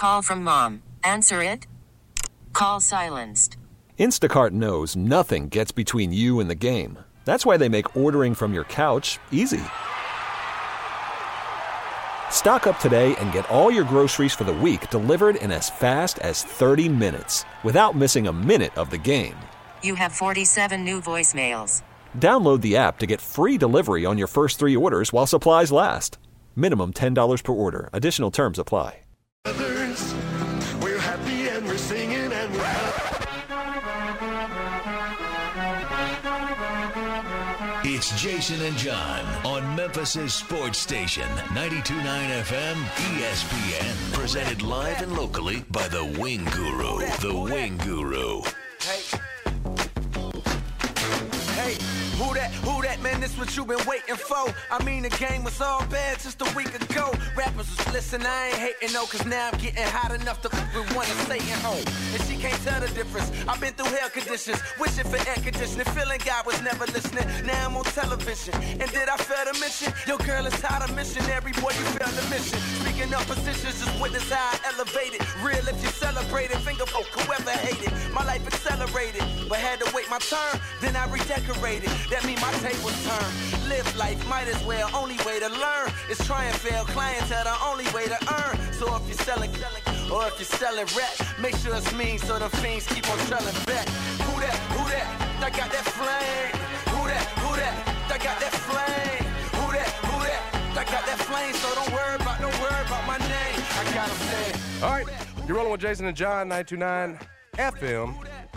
Call from mom. Answer it. Call silenced. Instacart knows nothing gets between you and the game. That's why they make ordering from your couch easy. Stock up today and get all your groceries for the week delivered in as fast as 30 minutes without missing a minute of the game. You have 47 new voicemails. Download the app to get free delivery on your first 3 orders while supplies last. Minimum $10 per order. Additional terms apply. We're happy and we're singing and we're It's Jason and John on Memphis' sports station, 92.9 FM ESPN. Presented live and locally by the Wing Guru. The Wing Guru. Who that, man, this what you been waiting for. I mean, the game was all bad just a week ago. Rappers was listening, I ain't hating no, cause now I'm getting hot enough to with one and staying home. And she can't tell the difference. I've been through hell conditions, wishing for air conditioning, feeling God was never listening. Now I'm on television, and did I fail to mention? Your girl is hot, a missionary, boy, you failed the mission. Speaking of positions, just witness how I elevated. Real if you celebrated, finger poke, whoever hated. My life accelerated, but had to wait my turn, then I redecorated. That mean my tables turn. Live life, might as well. Only way to learn is try and fail. Clientele, the only way to earn. So if you're selling, or if you're selling rap, make sure it's mean so the fiends keep on trailing back. Who that? I got that flame. Who that? I got that flame. Who that? I got that flame. So don't worry about my name. I got 'em saying. All right, you're rolling with Jason and John, 929 FM.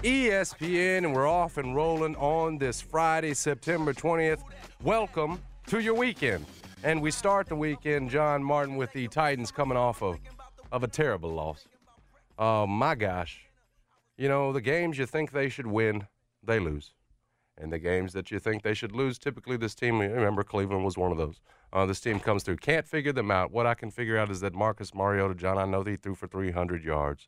ESPN, and we're off and rolling on this Friday, September 20th. Welcome to your weekend. And we start the weekend, John Martin, with the Titans coming off of a terrible loss. My gosh. You know, the games you think they should win, they lose. And the games that you think they should lose, typically this team, remember Cleveland was one of those. This team comes through. Can't figure them out. What I can figure out is that Marcus Mariota, John, I know that he threw for 300 yards.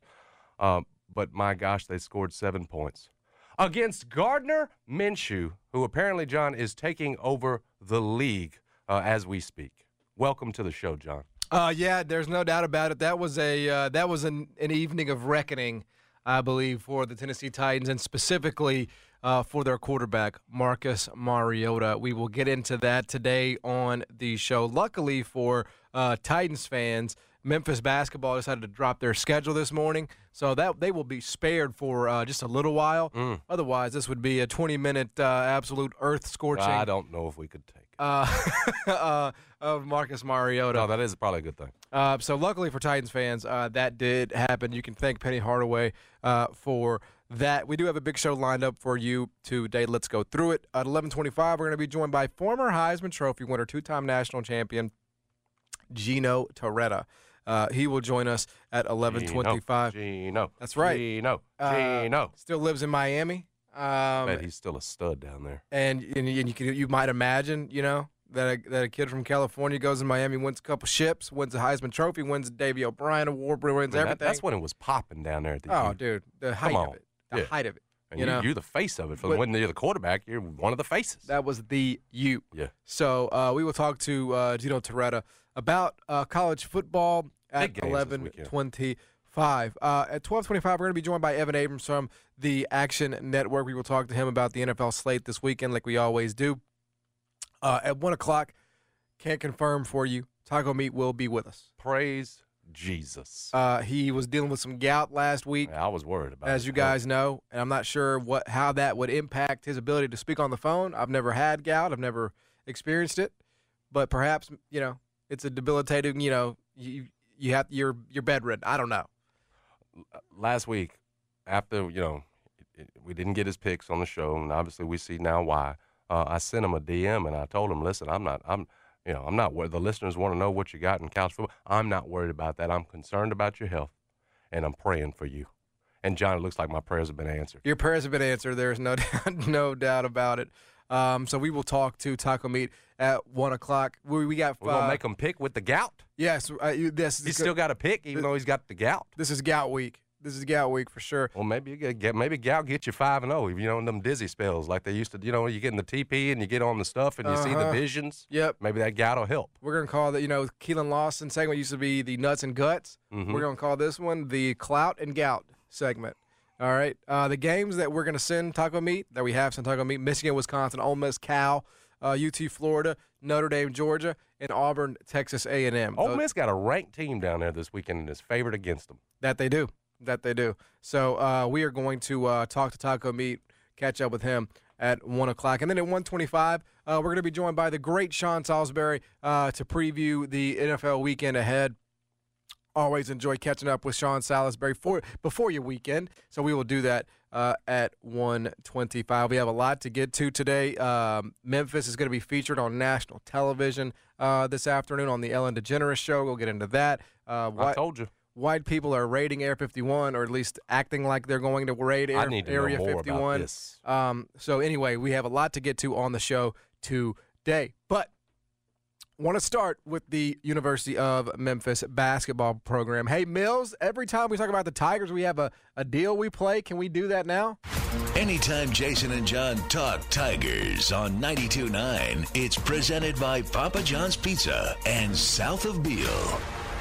But my gosh, they scored 7 points against Gardner Minshew, who apparently, John, is taking over the league as we speak. Welcome to the show, John. Yeah, there's no doubt about it. That was an evening of reckoning, I believe, for the Tennessee Titans, and specifically for their quarterback, Marcus Mariota. We will get into that today on the show. Luckily for Titans fans, Memphis basketball decided to drop their schedule this morning, so that they will be spared for just a little while. Otherwise, this would be a 20-minute absolute earth-scorching. I don't know if we could take it. Of Marcus Mariota. No, that is probably a good thing. So luckily for Titans fans, that did happen. You can thank Penny Hardaway for that. We do have a big show lined up for you today. Let's go through it. At 11:25, we're going to be joined by former Heisman Trophy winner, two-time national champion, Gino Torretta. He will join us at 11:25. Gino. That's right. Gino. Still lives in Miami. Bet he's still a stud down there. And you might imagine, that a kid from California goes to Miami, wins a couple ships, wins a Heisman Trophy, wins a Davey O'Brien Award, wins everything. That's when it was popping down there at the dude, the height of it. The height of it. And you're the face of it. When you're the quarterback, you're one of the faces. That was the you. Yeah. So we will talk to Gino Torretta about college football at 11:25. At 12:25, we're going to be joined by Evan Abrams from the Action Network. We will talk to him about the NFL slate this weekend like we always do. At 1 o'clock, can't confirm for you, Taco Meat will be with us. Praise Jesus. He was dealing with some gout last week. Yeah, I was worried about it. As you guys know, and I'm not sure how that would impact his ability to speak on the phone. I've never had gout. I've never experienced it. But perhaps, it's a debilitating, you're bedridden. I don't know. Last week, after, we didn't get his picks on the show, and obviously we see now why. I sent him a DM and I told him, listen, I'm not worried. The listeners want to know what you got in college football. I'm not worried about that. I'm concerned about your health, and I'm praying for you. And John, it looks like my prayers have been answered. Your prayers have been answered. There's no doubt about it. So we will talk to Taco Meat at 1 o'clock. We're gonna make him pick with the gout. Yes. He's still got to pick, even though he's got the gout. This is gout week. This is gout week for sure. Well, maybe gout get you 5-0. You know, in them dizzy spells like they used to. You know, you get in the TP and you get on the stuff and you see the visions. Yep. Maybe that gout will help. We're gonna call that. Keelan Lawson segment used to be the nuts and guts. Mm-hmm. We're gonna call this one the clout and gout segment. All right. The games that we're gonna send Taco Meat that we have sent Taco Meat: Michigan, Wisconsin, Ole Miss, Cal, UT, Florida, Notre Dame, Georgia, and Auburn, Texas A&M. Ole Miss got a ranked team down there this weekend and is favored against them. That they do. So we are going to talk to Taco Meat, catch up with him at 1 o'clock. And then at 1:25, we're going to be joined by the great Sean Salisbury to preview the NFL weekend ahead. Always enjoy catching up with Sean Salisbury before your weekend. So we will do that at 1:25. We have a lot to get to today. Memphis is going to be featured on national television this afternoon on the Ellen DeGeneres Show. We'll get into that. I told you. White people are raiding Area 51, or at least acting like they're going to raid Area 51. I need to know more about this. So anyway, we have a lot to get to on the show today. But want to start with the University of Memphis basketball program. Hey, Mills, every time we talk about the Tigers, we have a deal we play. Can we do that now? Anytime Jason and John talk Tigers on 92.9, it's presented by Papa John's Pizza and South of Beale.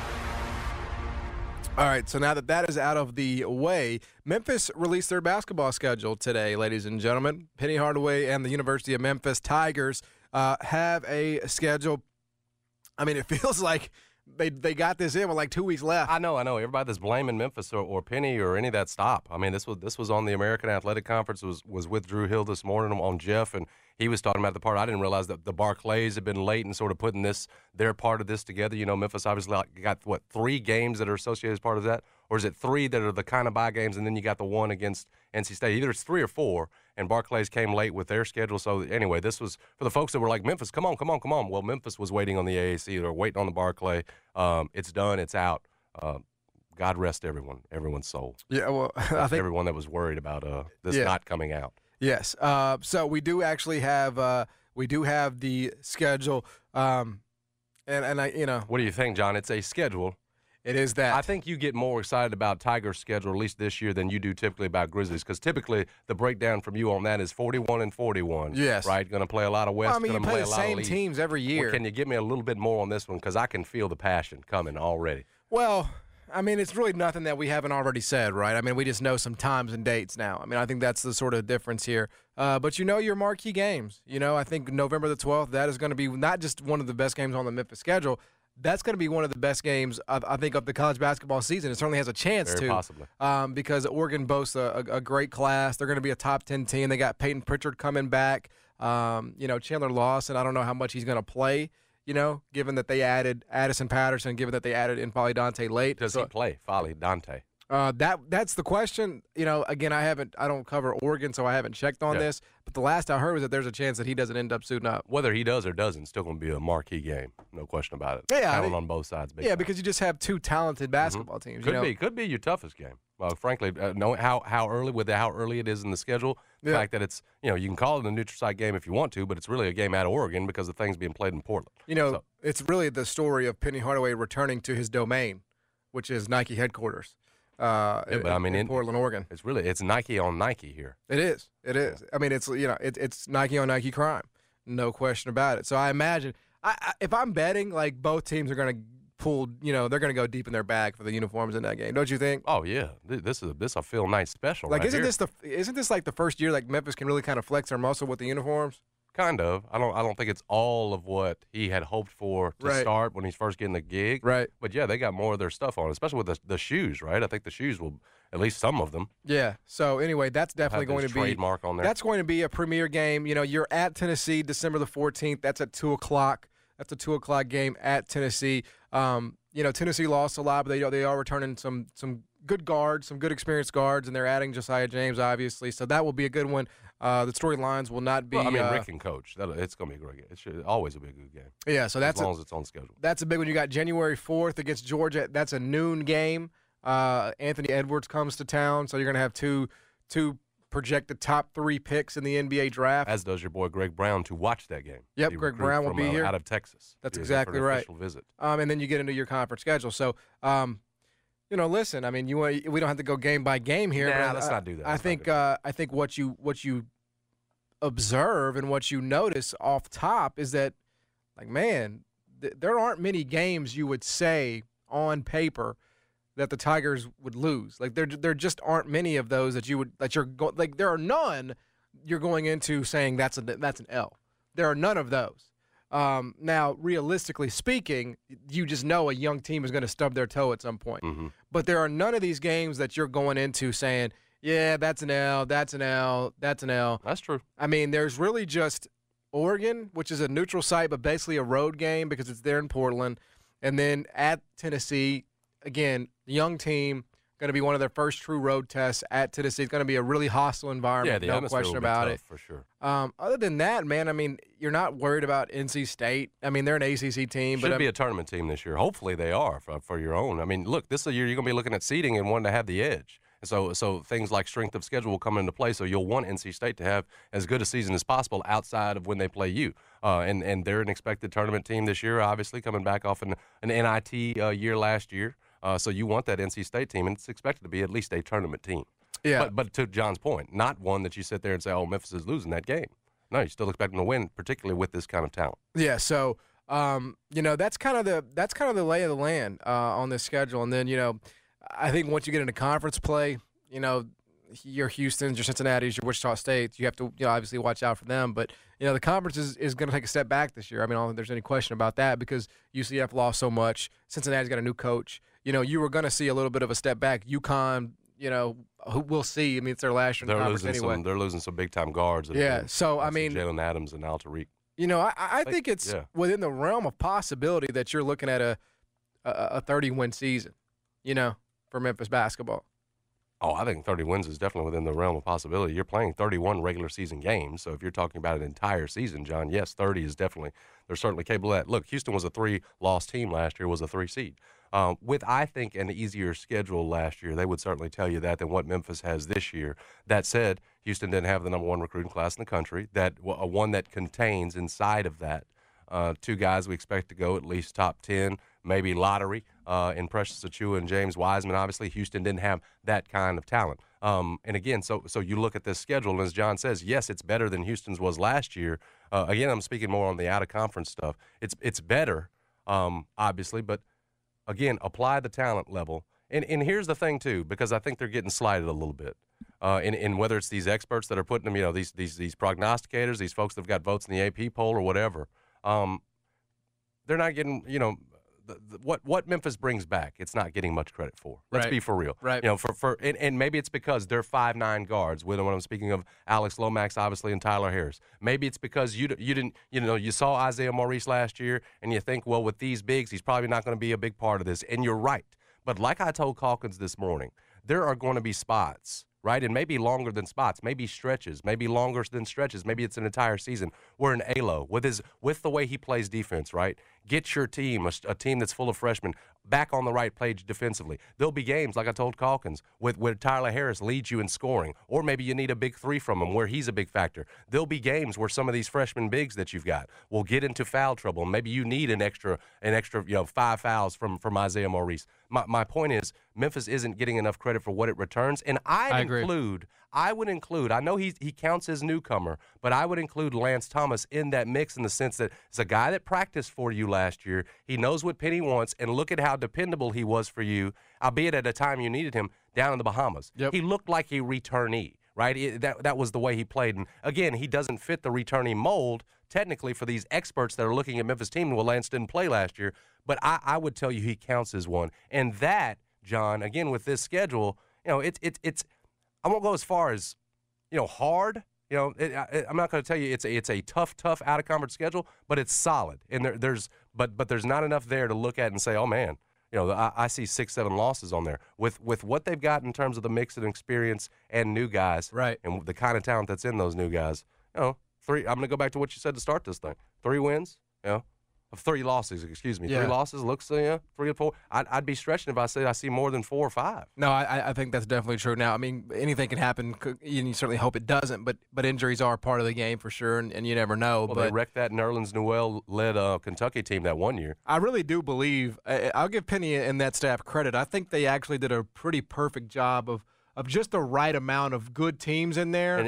All right, so now that is out of the way, Memphis released their basketball schedule today, ladies and gentlemen. Penny Hardaway and the University of Memphis Tigers have a schedule. I mean, it feels like they got this in with like 2 weeks left. I know. Everybody that's blaming Memphis or Penny or any of that, stop. I mean, this was on the American Athletic Conference. Was with Drew Hill this morning on Jeff, and he was talking about the part. I didn't realize that the Barclays had been late in sort of putting their part of this together. You know, Memphis obviously got, 3 games that are associated as part of that? Or is it 3 that are the kind of bye games, and then you got the one against NC State? Either it's 3 or 4, and Barclays came late with their schedule. So anyway, this was for the folks that were like, Memphis, come on. Well, Memphis was waiting on the AAC. They're waiting on the Barclay. It's done. It's out. God rest everyone's soul. Yeah, well, I think everyone that was worried about this not coming out. Yes. So we do actually have the schedule, and I What do you think, John? It's a schedule. It is that. I think you get more excited about Tigers' schedule, at least this year, than you do typically about Grizzlies, because typically the breakdown from you on that is 41 and 41. Yes. Right? Going to play a lot of West. Well, I mean, you play the a lot same of teams every year. Well, can you give me a little bit more on this one? Because I can feel the passion coming already. Well, I mean, it's really nothing that we haven't already said, right? I mean, we just know some times and dates now. I mean, I think that's the sort of difference here. But your marquee games. I think November the 12th, that is going to be not just one of the best games on the Memphis schedule. That's going to be one of the best games, I think, of the college basketball season. It certainly has a chance Very to. Possibly. Because Oregon boasts a great class. They're going to be a top 10 team. They got Peyton Pritchard coming back. Chandler Lawson, I don't know how much he's going to play, given that they added Addison Patterson, given that they added N'Faly Dante late. Does he play, N'Faly Dante? That's the question. Again, I don't cover Oregon, so I haven't checked on this. But the last I heard was that there's a chance that he doesn't end up suiting up. Whether he does or doesn't, it's still going to be a marquee game. No question about it. Yeah, counting on both sides. Yeah, because you just have 2 talented basketball teams. Could be your toughest game. Frankly, knowing how early it is in the schedule, the fact that it's you can call it a neutral site game if you want to, but it's really a game at Oregon because the thing's being played in Portland. It's really the story of Penny Hardaway returning to his domain, which is Nike headquarters. In Portland, Oregon. It's Nike on Nike here. It is. I mean, it's Nike on Nike crime, no question about it. So I imagine, if I'm betting, like both teams are going to pull, they're going to go deep in their bag for the uniforms in that game. Don't you think? Oh yeah, this a Phil Knight special. Like, right isn't this like the first year like Memphis can really kind of flex their muscle with the uniforms? Kind of. I don't think it's all of what he had hoped for to start when he's first getting the gig. Right. But yeah, they got more of their stuff on, especially with the shoes, right? I think the shoes will, at least some of them. Yeah. So anyway, that's definitely going to be trademark on there. That's going to be a premier game. You're at Tennessee December the 14th. That's at 2:00. That's a 2:00 game at Tennessee. Tennessee lost a lot, but they are returning some good guards, some good experienced guards, and they're adding Josiah James, obviously. So that will be a good one. The storylines will not be. Well, Rick can coach. It's going to be a great game. It should always be a good game. Yeah, so that's as long as it's on schedule. That's a big one. You got January 4th against Georgia. That's a noon game. Anthony Edwards comes to town, so you're going to have two projected top 3 picks in the NBA draft. As does your boy Greg Brown to watch that game. Yep, Greg Brown will be here out of Texas. That's exactly right. Official visit. And then you get into your conference schedule. So Listen. I mean, we don't have to go game by game here. Nah, but let's not do that. I think what you observe and what you notice off top is that, like, man, there aren't many games you would say on paper that the Tigers would lose. Like, there just aren't many of those there are none you're going into saying that's an L. There are none of those. Now, realistically speaking, you just know a young team is going to stub their toe at some point. Mm-hmm. But there are none of these games that you're going into saying, yeah, that's an L, that's an L, that's an L. That's true. I mean, there's really just Oregon, which is a neutral site but basically a road game because it's there in Portland, and then at Tennessee, again, young team, going to be one of their first true road tests at Tennessee. It's going to be a really hostile environment, Yeah, the no question about it. For sure. Other than that, man, I mean, you're not worried about NC State. I mean, they're an ACC team. Should be a tournament team this year. Hopefully they are for your own. I mean, look, this is a year you're going to be looking at seeding and wanting to have the edge. So things like strength of schedule will come into play, so you'll want NC State to have as good a season as possible outside of when they play you. And they're an expected tournament team this year, obviously, coming back off an NIT year last year. So you want that NC State team, and it's expected to be at least a tournament team. Yeah. But to John's point, not one that you sit there and say, oh, Memphis is losing that game. No, you still expect them to win, particularly with this kind of talent. Yeah, so that's kind of the lay of the land on this schedule. And then, I think once you get into conference play, your Houstons, your Cincinnatis, your Wichita States, you have to obviously watch out for them. But the conference is going to take a step back this year. I mean, I don't think there's any question about that because UCF lost so much. Cincinnati's got a new coach. You were going to see a little bit of a step back. UConn, we'll see. I mean, it's their last year in the conference anyway. They're losing some big-time guards. Yeah, so, I mean – Jalen Adams and Al Tariq. I think it's within the realm of possibility that you're looking at a 30-win season, for Memphis basketball. Oh, I think 30 wins is definitely within the realm of possibility. You're playing 31 regular season games, so if you're talking about an entire season, John, yes, 30 is definitely – they're certainly capable of that. Look, Houston was a 3-loss team last year, was a 3 seed. With, I think, an easier schedule last year, they would certainly tell you that than what Memphis has this year. That said, Houston didn't have the number 1 recruiting class in the country, one that contains inside of that 2 guys we expect to go at least top 10, maybe lottery, in Precious Achiuwa and James Wiseman. Obviously, Houston didn't have that kind of talent. And again, so you look at this schedule, and as John says, yes, it's better than Houston's was last year. Again, I'm speaking more on the out-of-conference stuff. It's better, obviously, but again, apply the talent level. And here's the thing, too, because I think they're getting slighted a little bit. In whether it's these experts that are putting them, these prognosticators, these folks that have got votes in the AP poll or whatever, they're not getting, what Memphis brings back, it's not getting much credit for. Let's be for real. Right. And maybe it's because they're 5'9" guards. When I'm speaking of Alex Lomax, obviously, and Tyler Harris. Maybe it's because you didn't, you saw Isaiah Maurice last year, and you think, well, with these bigs, he's probably not going to be a big part of this. And you're right. But like I told Calkins this morning, there are going to be spots, right? And maybe longer than spots, maybe stretches, maybe longer than stretches, maybe it's an entire season. Where an Alo, with the way he plays defense, right? Get your team, a team that's full of freshmen, back on the right page defensively. There'll be games, like I told Calkins, where Tyler Harris leads you in scoring, or maybe you need a big 3 from him where he's a big factor. There'll be games where some of these freshman bigs that you've got will get into foul trouble. Maybe you need an extra 5 fouls from Isaiah Maurice. My point is, Memphis isn't getting enough credit for what it returns, and I would include, I know he counts as newcomer, but I would include Lance Thomas in that mix in the sense that it's a guy that practiced for you last year. He knows what Penny wants, and look at how dependable he was for you, albeit at a time you needed him, down in the Bahamas. Yep. He looked like a returnee, right? That was the way he played. And again, he doesn't fit the returnee mold, technically, for these experts that are looking at Memphis team. Well, Lance didn't play last year, but I would tell you he counts as one. And that, John, again, with this schedule, it's I won't go as far as, hard. I'm not going to tell you it's a tough out of conference schedule, but it's solid. And there's not enough there to look at and say, oh man, I see 6-7 losses on there with what they've got in terms of the mix and experience and new guys, right? And the kind of talent that's in those new guys. 3. I'm going to go back to what you said to start this thing. 3 wins. Of 3 losses, excuse me. Yeah. 3 losses looks, 3 or 4. I'd be stretching if I said I see more than 4 or 5. No, I think that's definitely true. Now, I mean, anything can happen, and you certainly hope it doesn't, but injuries are part of the game for sure, and you never know. Well, but they wrecked that Nerlens Noel-led Kentucky team that one year. I really do believe I'll give Penny and that staff credit. I think they actually did a pretty perfect job of just the right amount of good teams in there.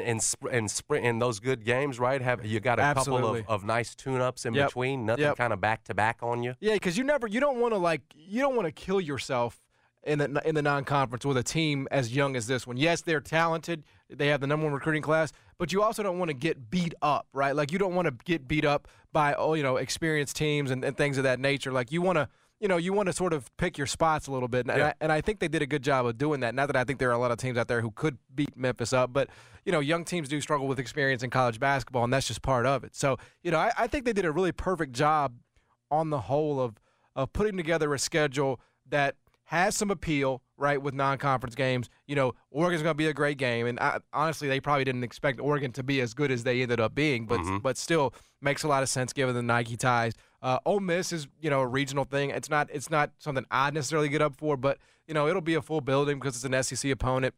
And those good games, right? You got a Absolutely. couple of nice tune-ups in Yep. between, nothing kind of back-to-back on you. Yeah, because you don't want to kill yourself in the non-conference with a team as young as this one. Yes, they're talented. They have the number 1 recruiting class, but you also don't want to get beat up, right? Like you don't want to get beat up by experienced teams and things of that nature. Like you want to. You want to sort of pick your spots a little bit, and I think they did a good job of doing that. Not that I think there are a lot of teams out there who could beat Memphis up, but, young teams do struggle with experience in college basketball, and that's just part of it. So, I think they did a really perfect job on the whole of putting together a schedule that has some appeal, right, with non-conference games. Oregon's going to be a great game, and honestly, they probably didn't expect Oregon to be as good as they ended up being, but still makes a lot of sense given the Nike ties. Ole Miss is, a regional thing. It's not something I'd necessarily get up for, but, it'll be a full building because it's an SEC opponent.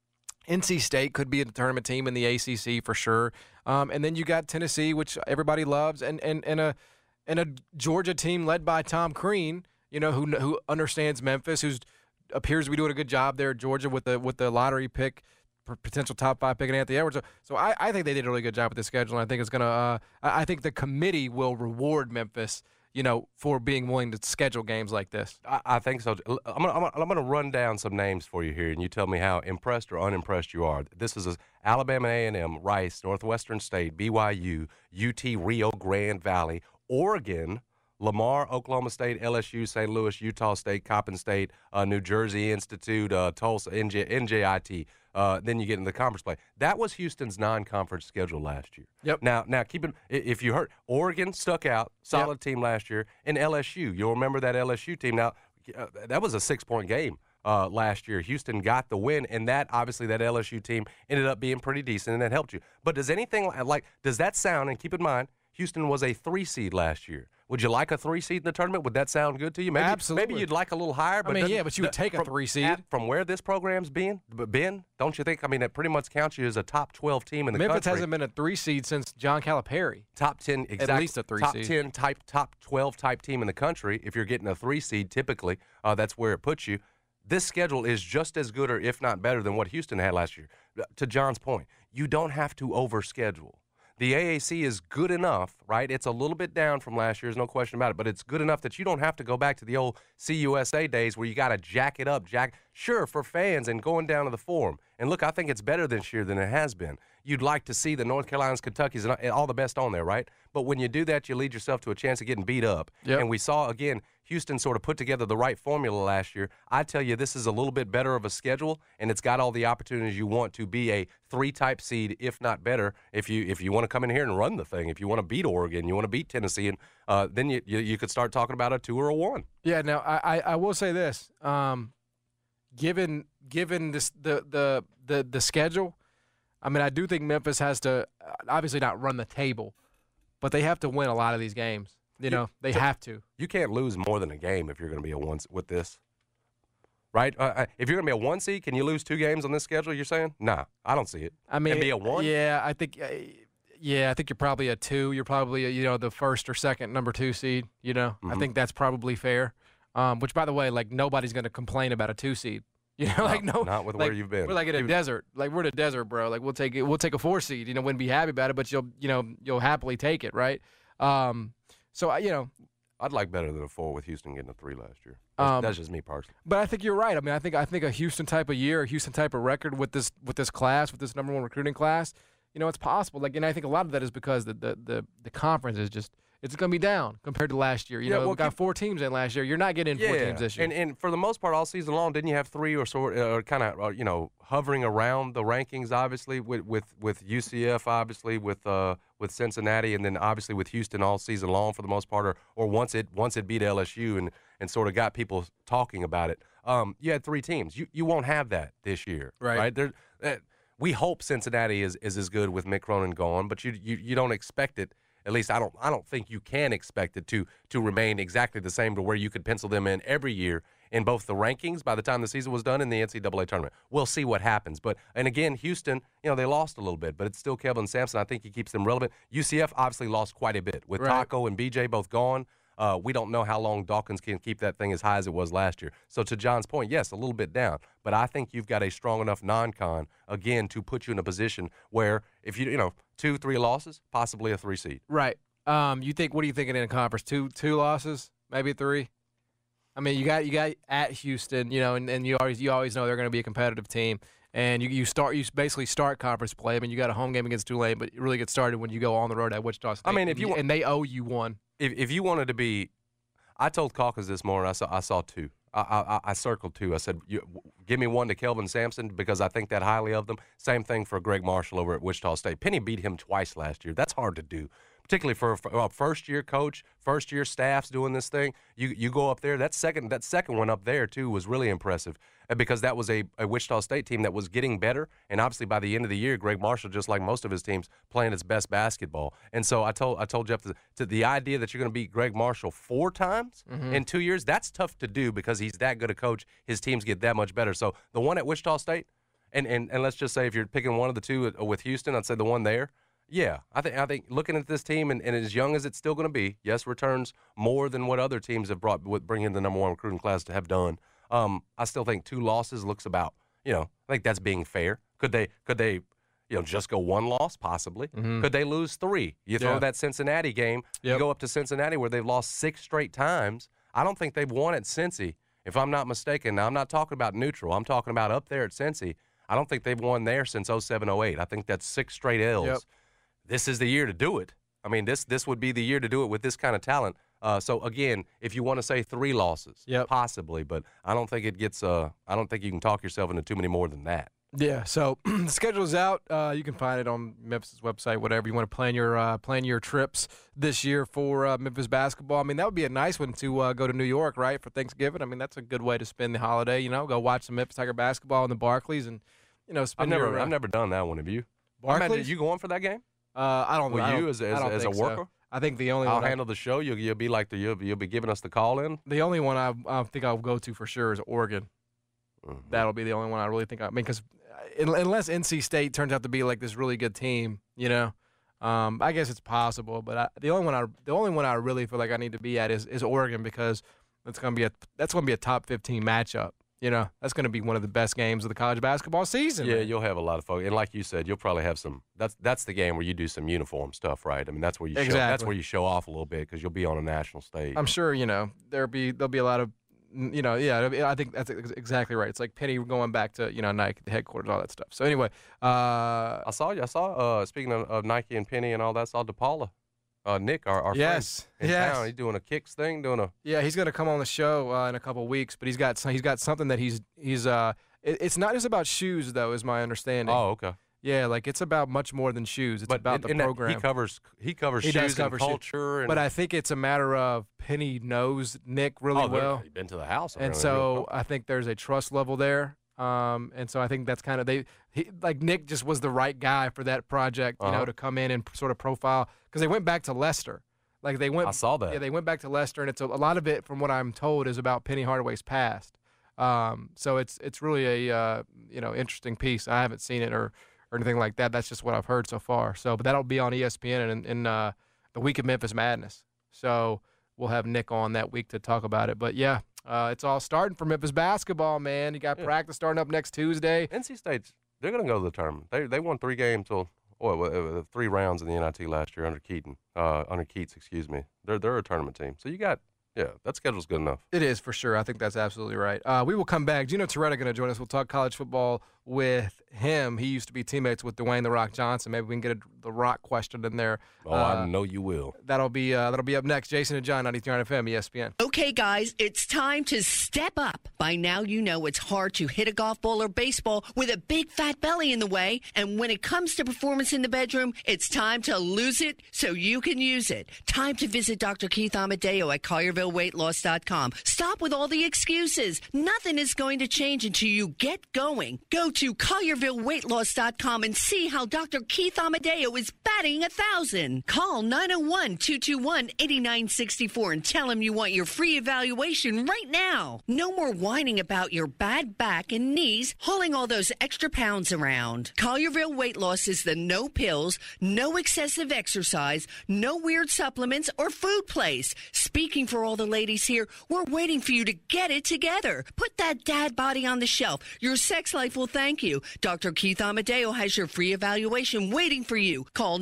NC State could be a tournament team in the ACC for sure. And then you got Tennessee, which everybody loves, and a Georgia team led by Tom Crean, who understands Memphis, who appears to be doing a good job there at Georgia with the lottery pick, potential top 5 pick in Anthony Edwards. So I think they did a really good job with the schedule, and I think it's gonna. I think the committee will reward Memphis, for being willing to schedule games like this. I think so. I'm gonna run down some names for you here, and you tell me how impressed or unimpressed you are. This is Alabama A&M, Rice, Northwestern State, BYU, UT Rio Grande Valley, Oregon, Lamar, Oklahoma State, LSU, St. Louis, Utah State, Coppin State, New Jersey Institute, Tulsa, NJIT. Then you get into the conference play. That was Houston's non-conference schedule last year. Yep. Now if you heard, Oregon stuck out, solid team last year, and LSU. You'll remember that LSU team. Now, that was a 6-point game last year. Houston got the win, and that LSU team ended up being pretty decent, and that helped you. But does that sound, and keep in mind, Houston was a 3 seed last year. Would you like a 3 seed in the tournament? Would that sound good to you? Absolutely. Maybe you'd like a little higher. But but you would take a 3 seed. From where this program's been, don't you think? That pretty much counts you as a top 12 team in the country. Memphis hasn't been a 3 seed since John Calipari. Top 10, exactly. At least a 3 top seed. 10 top 12 type team in the country. If you're getting a 3 seed, typically, that's where it puts you. This schedule is just as good, or if not better, than what Houston had last year. To John's point, you don't have to overschedule. The AAC is good enough, right? It's a little bit down from last year, there's no question about it, but it's good enough that you don't have to go back to the old CUSA days where you got to jack it up. Sure, for fans and going down to the Forum. And look, I think it's better this year than it has been. You'd like to see the North Carolinas, Kentuckys, and all the best on there, right? But when you do that, you lead yourself to a chance of getting beat up. Yep. And we saw, again, Houston sort of put together the right formula last year. I tell you, this is a little bit better of a schedule, and it's got all the opportunities you want to be a 3-type seed, if not better, if you want to come in here and run the thing. If you want to beat Oregon, you want to beat Tennessee, and then you could start talking about a 2 or a 1. Yeah, now I will say this. Given this the schedule, I do think Memphis has to obviously not run the table, but they have to win a lot of these games. They have to. You can't lose more than a game if you're going to be a 1 with this, right? If you're going to be a 1 seed, can you lose 2 games on this schedule? You're saying? Nah, I don't see it. And be a 1? Yeah, I think. I think you're probably a 2. You're probably the first or second number 2 seed. Mm-hmm. I think that's probably fair. Which, by the way, nobody's going to complain about a 2 seed. Not with where you've been. We're in a desert. We're in a desert, bro. We'll take it. We'll take a 4 seed. Wouldn't be happy about it, but you'll happily take it, right? So I'd like better than a 4 with Houston getting a 3 last year. That's just me personally. But I think you're right. I think a Houston type of year, a Houston type of record with this class, with this number 1 recruiting class, it's possible. And I think a lot of that is because the conference is just. It's going to be down compared to last year. We got 4 teams in last year. You're not getting 4 teams this year. And for the most part, all season long, didn't you have 3 or so, kind of, hovering around the rankings? Obviously, with UCF, obviously with Cincinnati, and then obviously with Houston all season long for the most part, or once it beat LSU and sort of got people talking about it. You had 3 teams. You won't have that this year, right? We hope Cincinnati is as good with Mick Cronin gone, but you don't expect it. At least I don't think you can expect it to remain exactly the same to where you could pencil them in every year in both the rankings by the time the season was done and the NCAA tournament. We'll see what happens. And again, Houston, they lost a little bit, but it's still Kelvin Sampson. I think he keeps them relevant. UCF obviously lost quite a bit with Taco and BJ both gone. We don't know how long Dawkins can keep that thing as high as it was last year. So to John's point, yes, a little bit down, but I think you've got a strong enough non-con, again, to put you in a position where if 2-3 losses, possibly a 3 seed. Right. What are you thinking in a conference? Two losses, maybe 3? I mean, you got at Houston, and you always know they're going to be a competitive team. And you basically start conference play. I mean, you got a home game against Tulane, but you really get started when you go on the road at Wichita State. I mean, and they owe you one. If you wanted to be, I told Calkins this morning. I saw 2. I circled 2. I said, give me 1 to Kelvin Sampson because I think that highly of them. Same thing for Greg Marshall over at Wichita State. Penny beat him twice last year. That's hard to do, particularly for a first-year coach, first-year staffs doing this thing. You go up there. That second one up there, too, was really impressive because that was a Wichita State team that was getting better. And obviously by the end of the year, Greg Marshall, just like most of his teams, playing its best basketball. And so I told Jeff the idea that you're going to beat Greg Marshall 4 times in 2 years, that's tough to do because he's that good a coach. His teams get that much better. So the one at Wichita State, and let's just say if you're picking one of the 2 with Houston, I'd say the one there. Yeah, I think looking at this team and as young as it's still going to be, yes, returns more than what other teams have brought with bringing the number 1 recruiting class to have done. I still think 2 losses looks about, I think that's being fair. Could they just go 1 loss possibly? Could they lose 3? You throw that Cincinnati game, you go up to Cincinnati where they've lost 6 straight times. I don't think they've won at Cincy, if I'm not mistaken. Now I'm not talking about neutral. I'm talking about up there at Cincy. I don't think they've won there since 07-08. I think that's 6 straight L's. Yep. This is the year to do it. I mean, this would be the year to do it with this kind of talent. So again, if you want to say 3 losses, possibly, but I don't think it gets. I don't think you can talk yourself into too many more than that. Yeah. So the schedule's out. You can find it on Memphis' website. Whatever you want to plan your trips this year for Memphis basketball. I mean, that would be a nice one to go to New York, right, for Thanksgiving. I mean, that's a good way to spend the holiday. Go watch some Memphis Tiger basketball in the Barclays and spend. I've never done that one. Have you? Barclays? Imagine you going for that game? I don't. Will you as a worker? So. I think the only I'll one handle the show. You'll be like you'll be giving us the call in. The only one I think I'll go to for sure is Oregon. That'll be the only one I really think. Because unless NC State turns out to be like this really good team, I guess it's possible. But the only one I really feel like I need to be at is Oregon because that's gonna be a top 15 matchup. That's going to be one of the best games of the college basketball season. Yeah, man. You'll have a lot of folks, and like you said, you'll probably have some. That's the game where you do some uniform stuff, right? I mean, that's where you that's where you show off a little bit because you'll be on a national stage. I'm sure there'll be a lot of I think that's exactly right. It's like Penny going back to Nike headquarters, all that stuff. So anyway, I saw. Speaking of Nike and Penny and all that, I saw DePaula. Nick, our friend in town, he's doing a kicks thing, he's going to come on the show in a couple of weeks, but he's got something that he's it's not just about shoes though, is my understanding. Oh, okay. Yeah, like it's about much more than shoes. It's about the program. He covers shoes and culture. But I think it's a matter of Penny knows Nick really well. He's been to the house. And so I think there's a trust level there. And so I think that's kind of Nick just was the right guy for that project, to come in and sort of profile because they went back to Leicester. I saw that. Yeah, they went back to Leicester, and it's a lot of it, from what I'm told, is about Penny Hardaway's past. So it's really a interesting piece. I haven't seen it or anything like that. That's just what I've heard so far. So, but that'll be on ESPN in the week of Memphis Madness. So we'll have Nick on that week to talk about it. But yeah. It's all starting for Memphis basketball, man. You got practice starting up next Tuesday. NC State, they're going to go to the tournament. They won 3 games 3 rounds in the NIT last year under Keats, excuse me. They're a tournament team. So you got, that schedule's good enough. It is for sure. I think that's absolutely right. We will come back. Gino Torretta going to join us. We'll talk college football with him. He used to be teammates with Dwayne The Rock Johnson. Maybe we can get the Rock question in there. I know you will. That'll be up next. Jason and John, 93.9 FM, ESPN. Okay, guys, it's time to step up. By now, you know it's hard to hit a golf ball or baseball with a big fat belly in the way. And when it comes to performance in the bedroom, it's time to lose it so you can use it. Time to visit Dr. Keith Amadeo at ColliervilleWeightLoss.com. Stop with all the excuses. Nothing is going to change until you get going. Go to Collierville ColliervilleWeightLoss.com and see how Dr. Keith Amadeo is batting 1,000. Call 901-221-8964 and tell him you want your free evaluation right now. No more whining about your bad back and knees hauling all those extra pounds around. Collierville Weight Loss is the no pills, no excessive exercise, no weird supplements or food place. Speaking for all the ladies here, we're waiting for you to get it together. Put that dad body on the shelf. Your sex life will thank you. Dr. Keith Amadeo has your free evaluation waiting for you. Call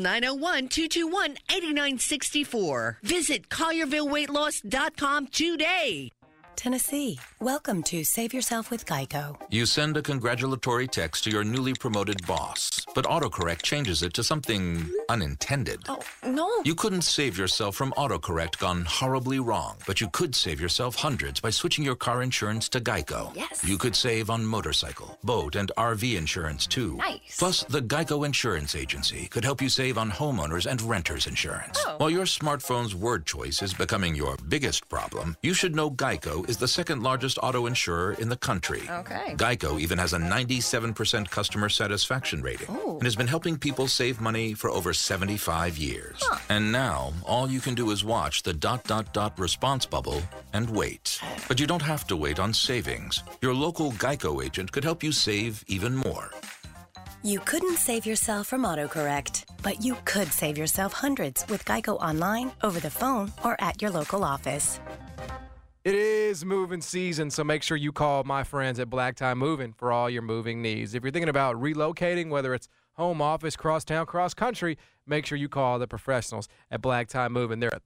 901-221-8964. Visit ColliervilleWeightLoss.com today. Tennessee, welcome to Save Yourself with Geico. You send a congratulatory text to your newly promoted boss, but autocorrect changes it to something unintended. Oh, no. You couldn't save yourself from autocorrect gone horribly wrong, but you could save yourself hundreds by switching your car insurance to Geico. Yes. You could save on motorcycle, boat, and RV insurance, too. Nice. Plus, the Geico Insurance Agency could help you save on homeowners and renters insurance. Oh. While your smartphone's word choice is becoming your biggest problem, you should know Geico is the second largest auto insurer in the country. Okay. Geico even has a 97% customer satisfaction rating and has been helping people save money for over 75 years. Huh. And now, all you can do is watch the ... response bubble and wait. But you don't have to wait on savings. Your local Geico agent could help you save even more. You couldn't save yourself from autocorrect, but you could save yourself hundreds with Geico online, over the phone, or at your local office. It is moving season, so make sure you call my friends at Black Tie Moving for all your moving needs. If you're thinking about relocating, whether it's home office, cross town, cross country, make sure you call the professionals at Black Tie Moving. They're at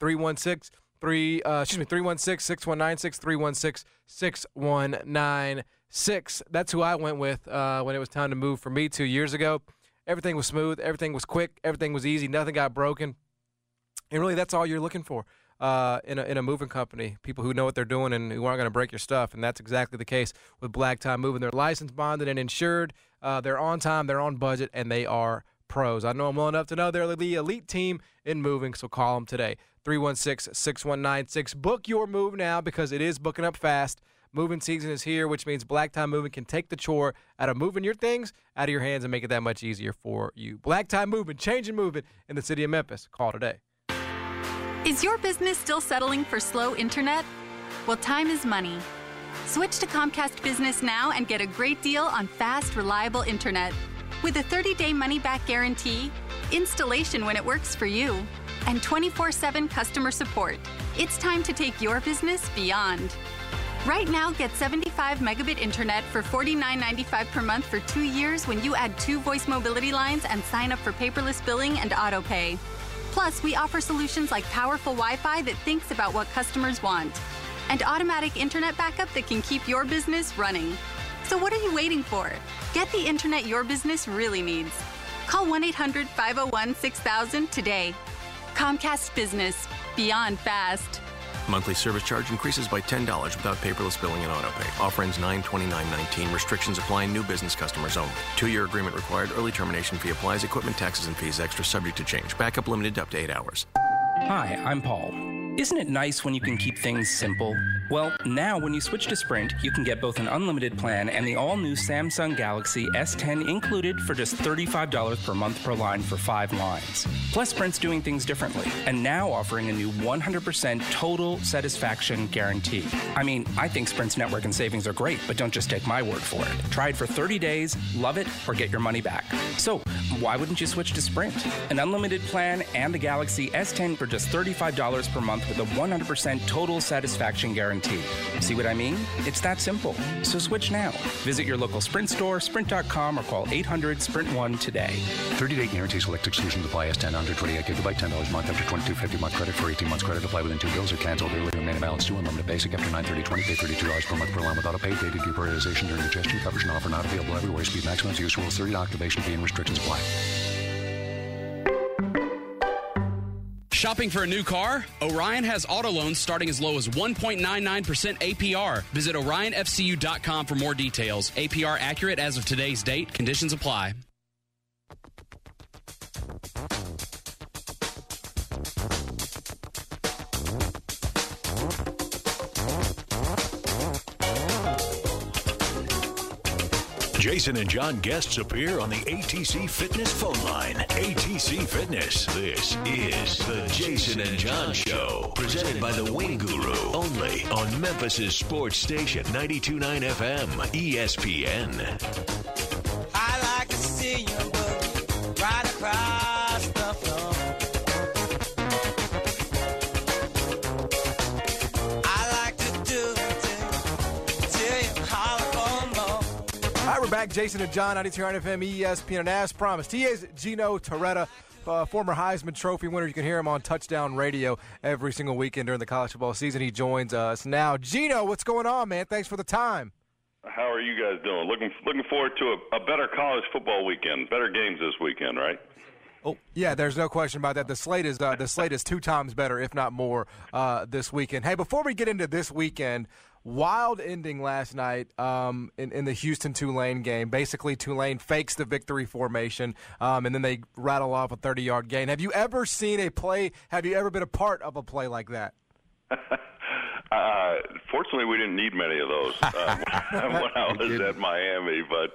316-619-6196, 316-619-6196. That's who I went with when it was time to move for me 2 years ago. Everything was smooth, everything was quick, everything was easy, nothing got broken. And really, that's all you're looking for. In a moving company, people who know what they're doing and who aren't going to break your stuff, and that's exactly the case with Black Tie Moving. They're licensed, bonded, and insured. They're on time, they're on budget, and they are pros. I know them well enough to know they're the elite team in moving, so call them today. 316-6196. Book your move now because it is booking up fast. Moving season is here, which means Black Tie Moving can take the chore out of moving your things out of your hands and make it that much easier for you. Black Tie Moving, changing moving in the city of Memphis. Call today. Is your business still settling for slow internet? Well, time is money. Switch to Comcast Business now and get a great deal on fast, reliable internet. With a 30-day money-back guarantee, installation when it works for you, and 24/7 customer support, it's time to take your business beyond. Right now, get 75 megabit internet for $49.95 per month for 2 years when you add 2 voice mobility lines and sign up for paperless billing and auto pay. Plus, we offer solutions like powerful Wi-Fi that thinks about what customers want, and automatic internet backup that can keep your business running. So what are you waiting for? Get the internet your business really needs. Call 1-800-501-6000 today. Comcast Business. Beyond fast. Monthly service charge increases by $10 without paperless billing and autopay. Offer ends 9/29/19. Restrictions apply. New business customers only. 2-year agreement required. Early termination fee applies. Equipment, taxes, and fees extra, subject to change. Backup limited to up to 8 hours. Hi, I'm Paul. Isn't it nice when you can keep things simple? Well, now when you switch to Sprint, you can get both an unlimited plan and the all-new Samsung Galaxy S10 included for just $35 per month per line for 5 lines. Plus, Sprint's doing things differently and now offering a new 100% total satisfaction guarantee. I mean, I think Sprint's network and savings are great, but don't just take my word for it. Try it for 30 days, love it, or get your money back. So, why wouldn't you switch to Sprint? An unlimited plan and the Galaxy S10 for just $35 per month with a 100% total satisfaction guarantee. See what I mean? It's that simple. So switch now. Visit your local Sprint store, sprint.com, or call 800-SPRINT1 today. 30-day guarantee. Select exclusions apply. S10 under 28 gigabyte, $10 a month after $22.50 month credit for 18 months credit. Apply within 2 bills or canceled early. Remaining balance due. Unlimited basic after 9/30/20. Pay $32 per month per line without a pay. Dated deprioritization during ingestion. Coverage and offer not available everywhere. Speed maximums. Use rules 30. Activation fee and restrictions apply. Shopping for a new car? Orion has auto loans starting as low as 1.99% APR. Visit OrionFCU.com for more details. APR accurate as of today's date. Conditions apply. Jason and John guests appear on the ATC Fitness phone line. ATC Fitness. This is the Jason and John Show. Presented by the Wing Guru. Only on Memphis' sports station, 92.9 FM, ESPN. I like to see you look right across the floor. I like to do it till you holler for more. All right, we're back. Jason and John, 92.9 FM, ESPN, and as promised, he is Gino Torretta, former Heisman Trophy winner. You can hear him on Touchdown Radio every single weekend during the college football season. He joins us now. Gino, what's going on, man? Thanks for the time. How are you guys doing? Looking forward to a better college football weekend. Better games this weekend, right? Oh, yeah, there's no question about that. The slate is 2 times better, if not more, this weekend. Hey, before we get into this weekend, wild ending last night in the Houston-Tulane game. Basically, Tulane fakes the victory formation, and then they rattle off a 30-yard gain. Have you ever seen a play? Have you ever been a part of a play like that? Fortunately, we didn't need many of those when I was at Miami. But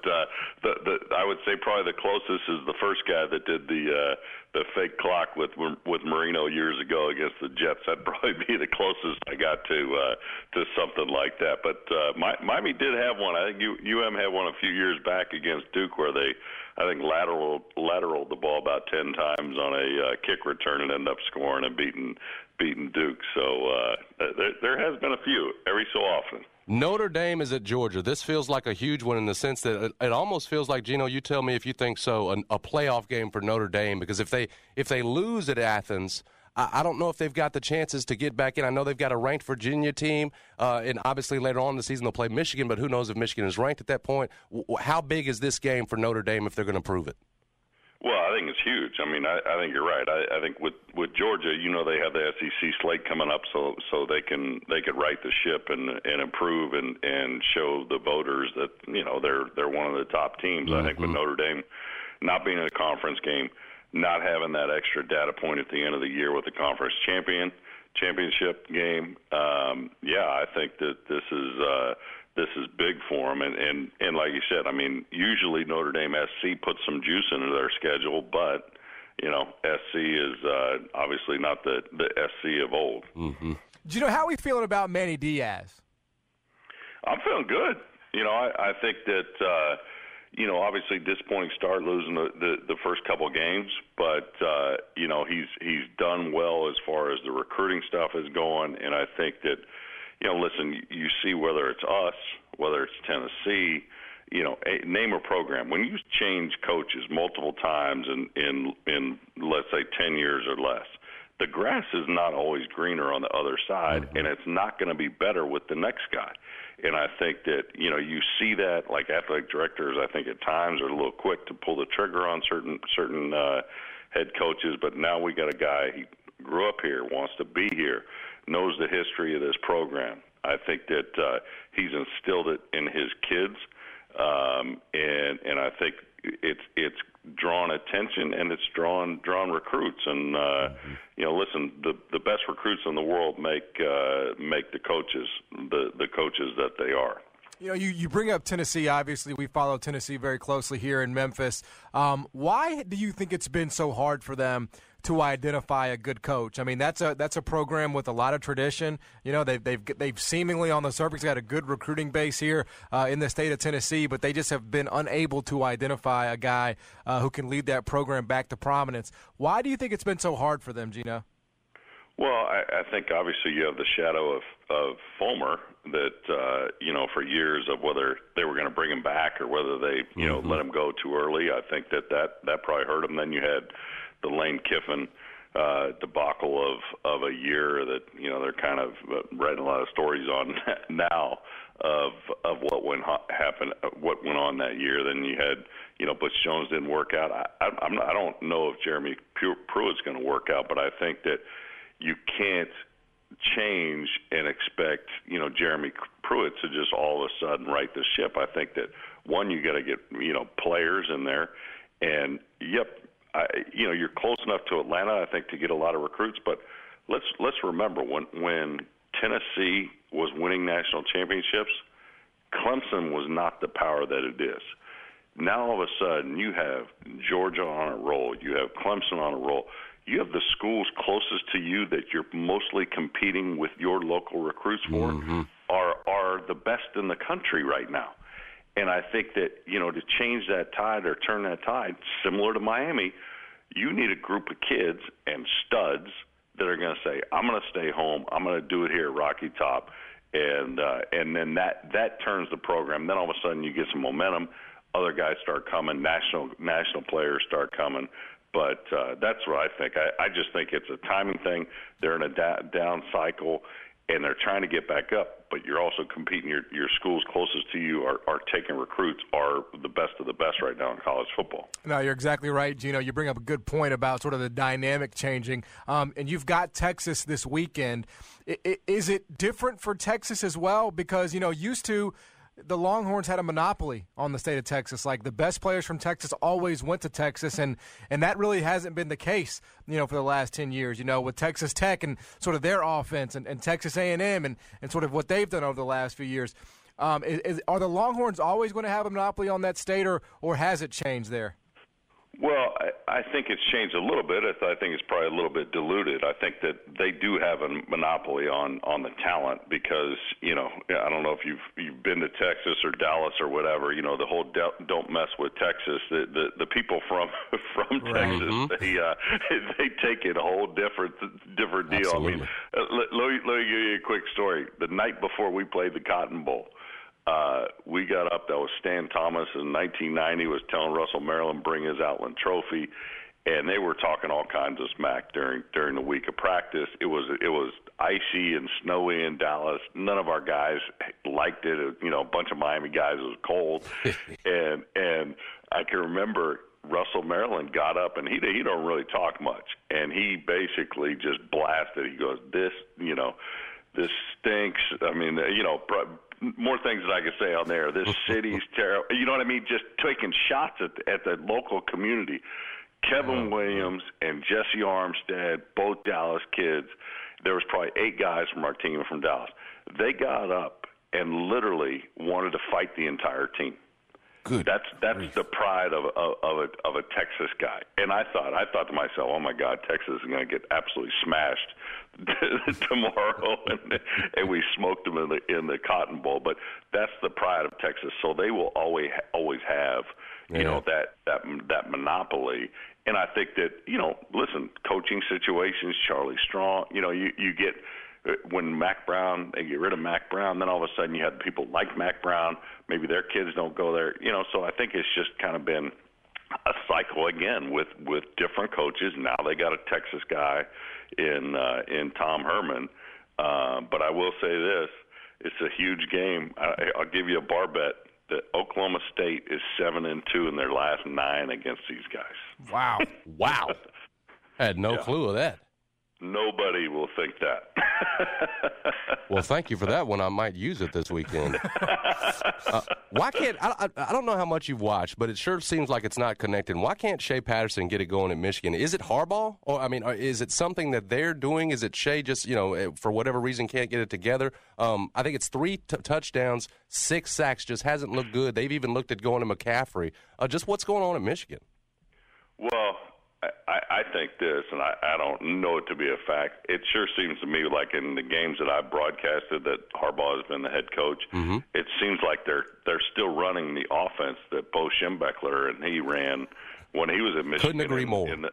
I would say probably the closest is the first guy that did the fake clock with Marino years ago against the Jets. That'd probably be the closest I got to something like that. But Miami did have one. I think UM had one a few years back against Duke where they, I think, lateraled the ball about 10 times on a kick return and ended up scoring and beating Duke. So there has been a few every so often. Notre Dame is at Georgia. This feels like a huge one in the sense that it almost feels like, Gino, you tell me if you think so, a playoff game for Notre Dame, because if they lose at Athens, I don't know if they've got the chances to get back in. I know they've got a ranked Virginia team, and obviously later on in the season they'll play Michigan, but who knows if Michigan is ranked at that point. How big is this game for Notre Dame if they're going to prove it? Well, I think it's huge. I mean, I think you're right. I think with Georgia, they have the SEC slate coming up, so they could right the ship and improve and show the voters that they're one of the top teams. I think with Notre Dame not being in a conference game, not having that extra data point at the end of the year with the conference championship game, I think that this is big for them. And like you said, I mean, usually Notre Dame SC puts some juice into their schedule, but SC is obviously not the SC of old. Mm-hmm. Do how are we feeling about Manny Diaz? I'm feeling good. I think that obviously disappointing start, losing the first couple games, but he's done well as far as the recruiting stuff is going, and I think that listen, you see whether it's us, whether it's Tennessee, name a program. When you change coaches multiple times in let's say 10 years or less, the grass is not always greener on the other side, and it's not going to be better with the next guy. And I think that, you see that, like athletic directors, I think at times are a little quick to pull the trigger on certain head coaches, but now we got a guy, he grew up here, wants to be here, knows the history of this program. I think that he's instilled it in his kids, and I think it's drawn attention and it's drawn recruits. And listen, the best recruits in the world make the coaches the coaches that they are. You bring up Tennessee. Obviously, we follow Tennessee very closely here in Memphis. Why do you think it's been so hard for them to identify a good coach? I mean, that's a program with a lot of tradition. They've seemingly on the surface got a good recruiting base here in the state of Tennessee, but they just have been unable to identify a guy who can lead that program back to prominence. Why do you think it's been so hard for them, Gino? Well, I think obviously you have the shadow of Fulmer that, for years of whether they were going to bring him back or whether they, let him go too early. I think that probably hurt him. Then you had the Lane Kiffin debacle of a year that, they're kind of writing a lot of stories on now of what went on that year. Then you had, Butch Jones didn't work out. I don't know if Jeremy Pruitt's going to work out, but I think that you can't change and expect, Jeremy Pruitt to just all of a sudden right the ship. I think that, one, you got to get, players in there. And, you're close enough to Atlanta, I think, to get a lot of recruits. But let's remember, when Tennessee was winning national championships, Clemson was not the power that it is. Now all of a sudden you have Georgia on a roll, you have Clemson on a roll, you have the schools closest to you that you're mostly competing with your local recruits for are the best in the country right now. And I think that, to change that tide or turn that tide, similar to Miami, you need a group of kids and studs that are going to say, I'm going to stay home, I'm going to do it here at Rocky Top, and then that turns the program. Then all of a sudden you get some momentum. Other guys start coming, national players start coming. But that's what I think. I just think it's a timing thing. They're in a down cycle, and they're trying to get back up. But you're also competing. Your schools closest to you are taking recruits, are the best of the best right now in college football. No, you're exactly right, Gino. You bring up a good point about sort of the dynamic changing. And you've got Texas this weekend. Is it different for Texas as well? Because, used to – the Longhorns had a monopoly on the state of Texas. Like, the best players from Texas always went to Texas, and that really hasn't been the case, for the last 10 years, with Texas Tech and sort of their offense and Texas A&M and sort of what they've done over the last few years. Are the Longhorns always going to have a monopoly on that state, or has it changed there? Well, I think it's changed a little bit. I think it's probably a little bit diluted. I think that they do have a monopoly on the talent because, I don't know if you've been to Texas or Dallas or whatever, the whole don't mess with Texas. The people from Texas, they take it a whole different deal. Absolutely. I mean, let me give you a quick story. The night before we played the Cotton Bowl, we got up. That was Stan Thomas in 1990 was telling Russell Maryland bring his Outland Trophy, and they were talking all kinds of smack during the week of practice. It was icy and snowy in Dallas. None of our guys liked it. A bunch of Miami guys, it was cold, and I can remember Russell Maryland got up, and he don't really talk much, and he basically just blasted. He goes, this stinks. I mean, more things that I could say on there. This city's terrible. You know what I mean? Just taking shots at the local community. Kevin Williams and Jesse Armstead, both Dallas kids. There was probably 8 guys from our team from Dallas. They got up and literally wanted to fight the entire team. Good. That's the pride of a Texas guy. And I thought to myself, oh my God, Texas is going to get absolutely smashed tomorrow, and we smoked them in the Cotton Bowl. But that's the pride of Texas. So they will always have that monopoly. And I think that listen, coaching situations, Charlie Strong. You get. When Mac Brown, they get rid of Mac Brown, then all of a sudden you have people like Mac Brown. Maybe their kids don't go there. So I think it's just kind of been a cycle again with different coaches. Now they got a Texas guy in Tom Herman. But I will say this, it's a huge game. I'll give you a bar bet that Oklahoma State is 7-2 in their last 9 against these guys. Wow. I had no clue of that. Nobody will think that. Well, thank you for that one. I might use it this weekend. Why can't I don't know how much you've watched, but it sure seems like it's not connected. Why can't Shea Patterson get it going at Michigan? Is it Harbaugh? Or is it something that they're doing? Is it Shea just, for whatever reason can't get it together? I think it's 3 touchdowns, 6 sacks, just hasn't looked good. They've even looked at going to McCaffrey. Just what's going on at Michigan? Well, I think this, and I don't know it to be a fact. It sure seems to me like in the games that I broadcasted that Harbaugh has been the head coach, it seems like they're still running the offense that Bo Schembechler and he ran when he was at Michigan. Couldn't agree more. In the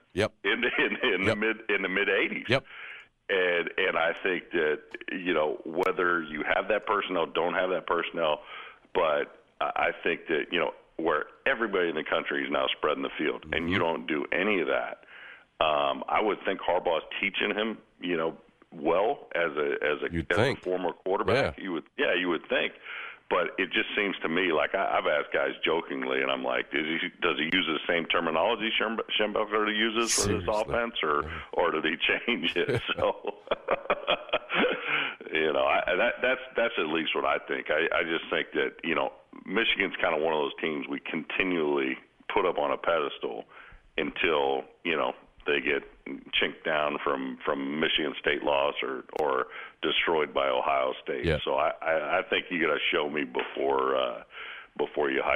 mid '80s. Yep. And I think that whether you have that personnel, don't have that personnel, but I think that where everybody in the country is now spreading the field, and you don't do any of that. I would think Harbaugh's teaching him, well as a former quarterback. Yeah. You would think, but it just seems to me like I've asked guys jokingly, and I'm like, does he use the same terminology Schembechler uses for this offense, or did he change it? So. That's at least what I think. I just think that, Michigan's kind of one of those teams we continually put up on a pedestal until, they get chinked down from Michigan State loss or destroyed by Ohio State. Yeah. So I think you got to show me before you hype up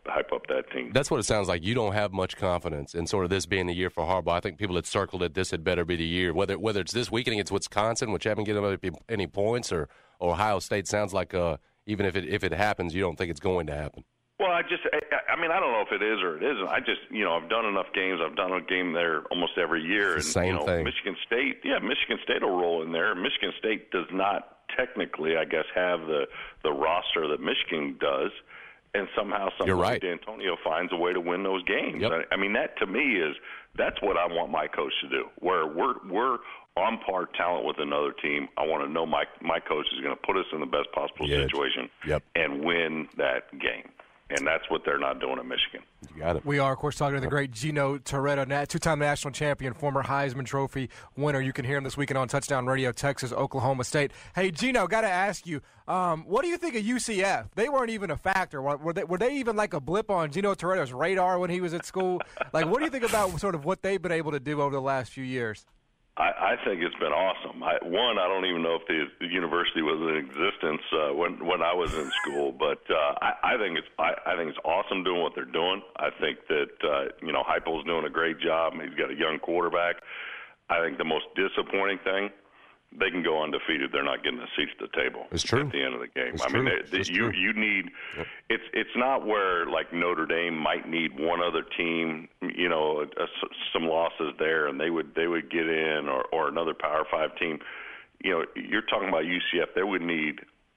up that team. That's what it sounds like. You don't have much confidence in sort of this being the year for Harbaugh. I think people had circled it. This had better be the year. Whether it's this weekend against Wisconsin, which haven't given any points, or Ohio State, sounds like even if it happens, you don't think it's going to happen. Well, I don't know if it is or it isn't. I've done enough games. I've done a game there almost every year. It's the same thing. Michigan State will roll in there. Michigan State does not technically, I guess, have the roster that Michigan does. And somehow, right. D'Antonio finds a way to win those games. Yep. I mean, that to me that's what I want my coach to do. Where we're on par talent with another team. I want to know my coach is going to put us in the best possible situation and win that game. And that's what they're not doing at Michigan. You got it. We are, of course, talking to the great Gino Torretta, two-time national champion, former Heisman Trophy winner. You can hear him this weekend on Touchdown Radio, Texas, Oklahoma State. Hey, Gino, got to ask you, what do you think of UCF? They weren't even a factor. Were they even like a blip on Gino Torretta's radar when he was at school? Like, what do you think about sort of what they've been able to do over the last few years? I think it's been awesome. I don't even know if the university was in existence when I was in school, but I think it's awesome doing what they're doing. I think that Heupel's doing a great job. He's got a young quarterback. I think the most disappointing thing, they can go undefeated. They're not getting a seat at the table. It's true. At the end of the game. It's true. You need. Yep. It's not where like Notre Dame might need one other team, some losses there, and they would get in, or another Power 5 team. You're talking about UCF. They would need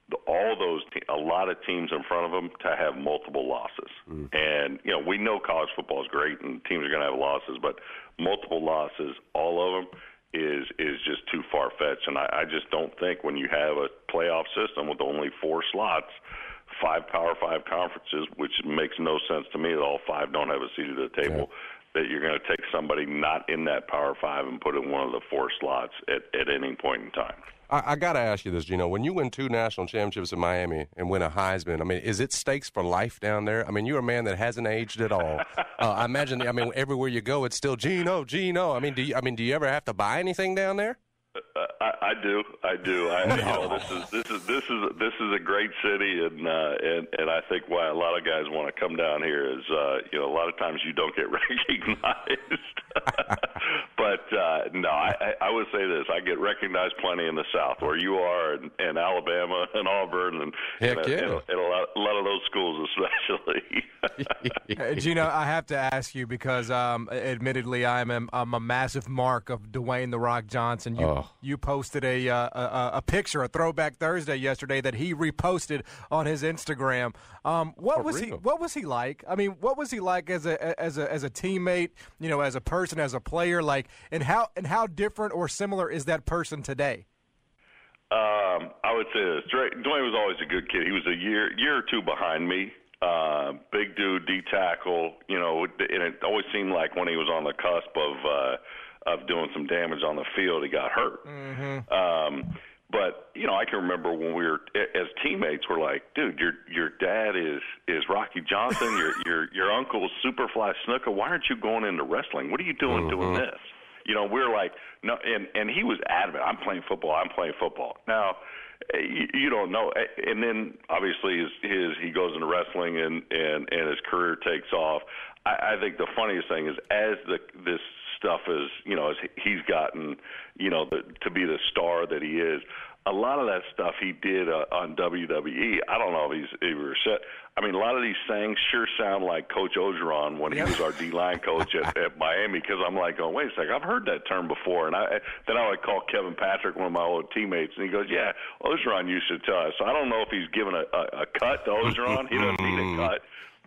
a lot of teams in front of them to have multiple losses. And we know college football is great, and teams are going to have losses, but multiple losses, all of them, is just too far-fetched. And I just don't think when you have a playoff system with only 4 slots, 5 Power 5 conferences, which makes no sense to me that all 5 don't have a seat at the table, that you're going to take somebody not in that Power 5 and put in one of the 4 slots at any point in time. I got to ask you this, Gino. When you win 2 national championships in Miami and win a Heisman, I mean, is it stakes for life down there? I mean, you're a man that hasn't aged at all. I imagine. Everywhere you go, it's still Gino. I mean, do you ever have to buy anything down there? I do. This is a great city, and I think why a lot of guys want to come down here is a lot of times you don't get recognized. But no, I would say this: I get recognized plenty in the South, where you are, and Alabama and Auburn, and a lot of those schools especially. Gino, I have to ask you because, admittedly, I'm a massive mark of Dwayne "The Rock" Johnson. You posted a picture, a Throwback Thursday yesterday that he reposted on his Instagram. What was he like? I mean, what was he like as a teammate? As a person, as a player, like, and how different or similar is that person today? I would say this: Dwayne was always a good kid. He was a year or 2 behind me. Big dude, D tackle. And it always seemed like when he was on the cusp of doing some damage on the field, he got hurt. Mm-hmm. But I can remember when we were as teammates, we're like, dude, your dad is Rocky Johnson, your uncle's Superfly Snuka. Why aren't you going into wrestling? What are you doing this? We're like, no, and he was adamant. I'm playing football. Now, you don't know. And then obviously he goes into wrestling and his career takes off. I think the funniest thing is as this stuff is, as he's gotten, to be the star that he is, a lot of that stuff he did on WWE. I don't know if he ever said. I mean, a lot of these things sure sound like Coach Orgeron when he was our D-line coach at Miami, because I'm like, oh, wait a second, I've heard that term before. And then I would call Kevin Patrick, one of my old teammates, and he goes, yeah, Orgeron used to tell us. So I don't know if he's given a cut to Orgeron. He doesn't need a cut.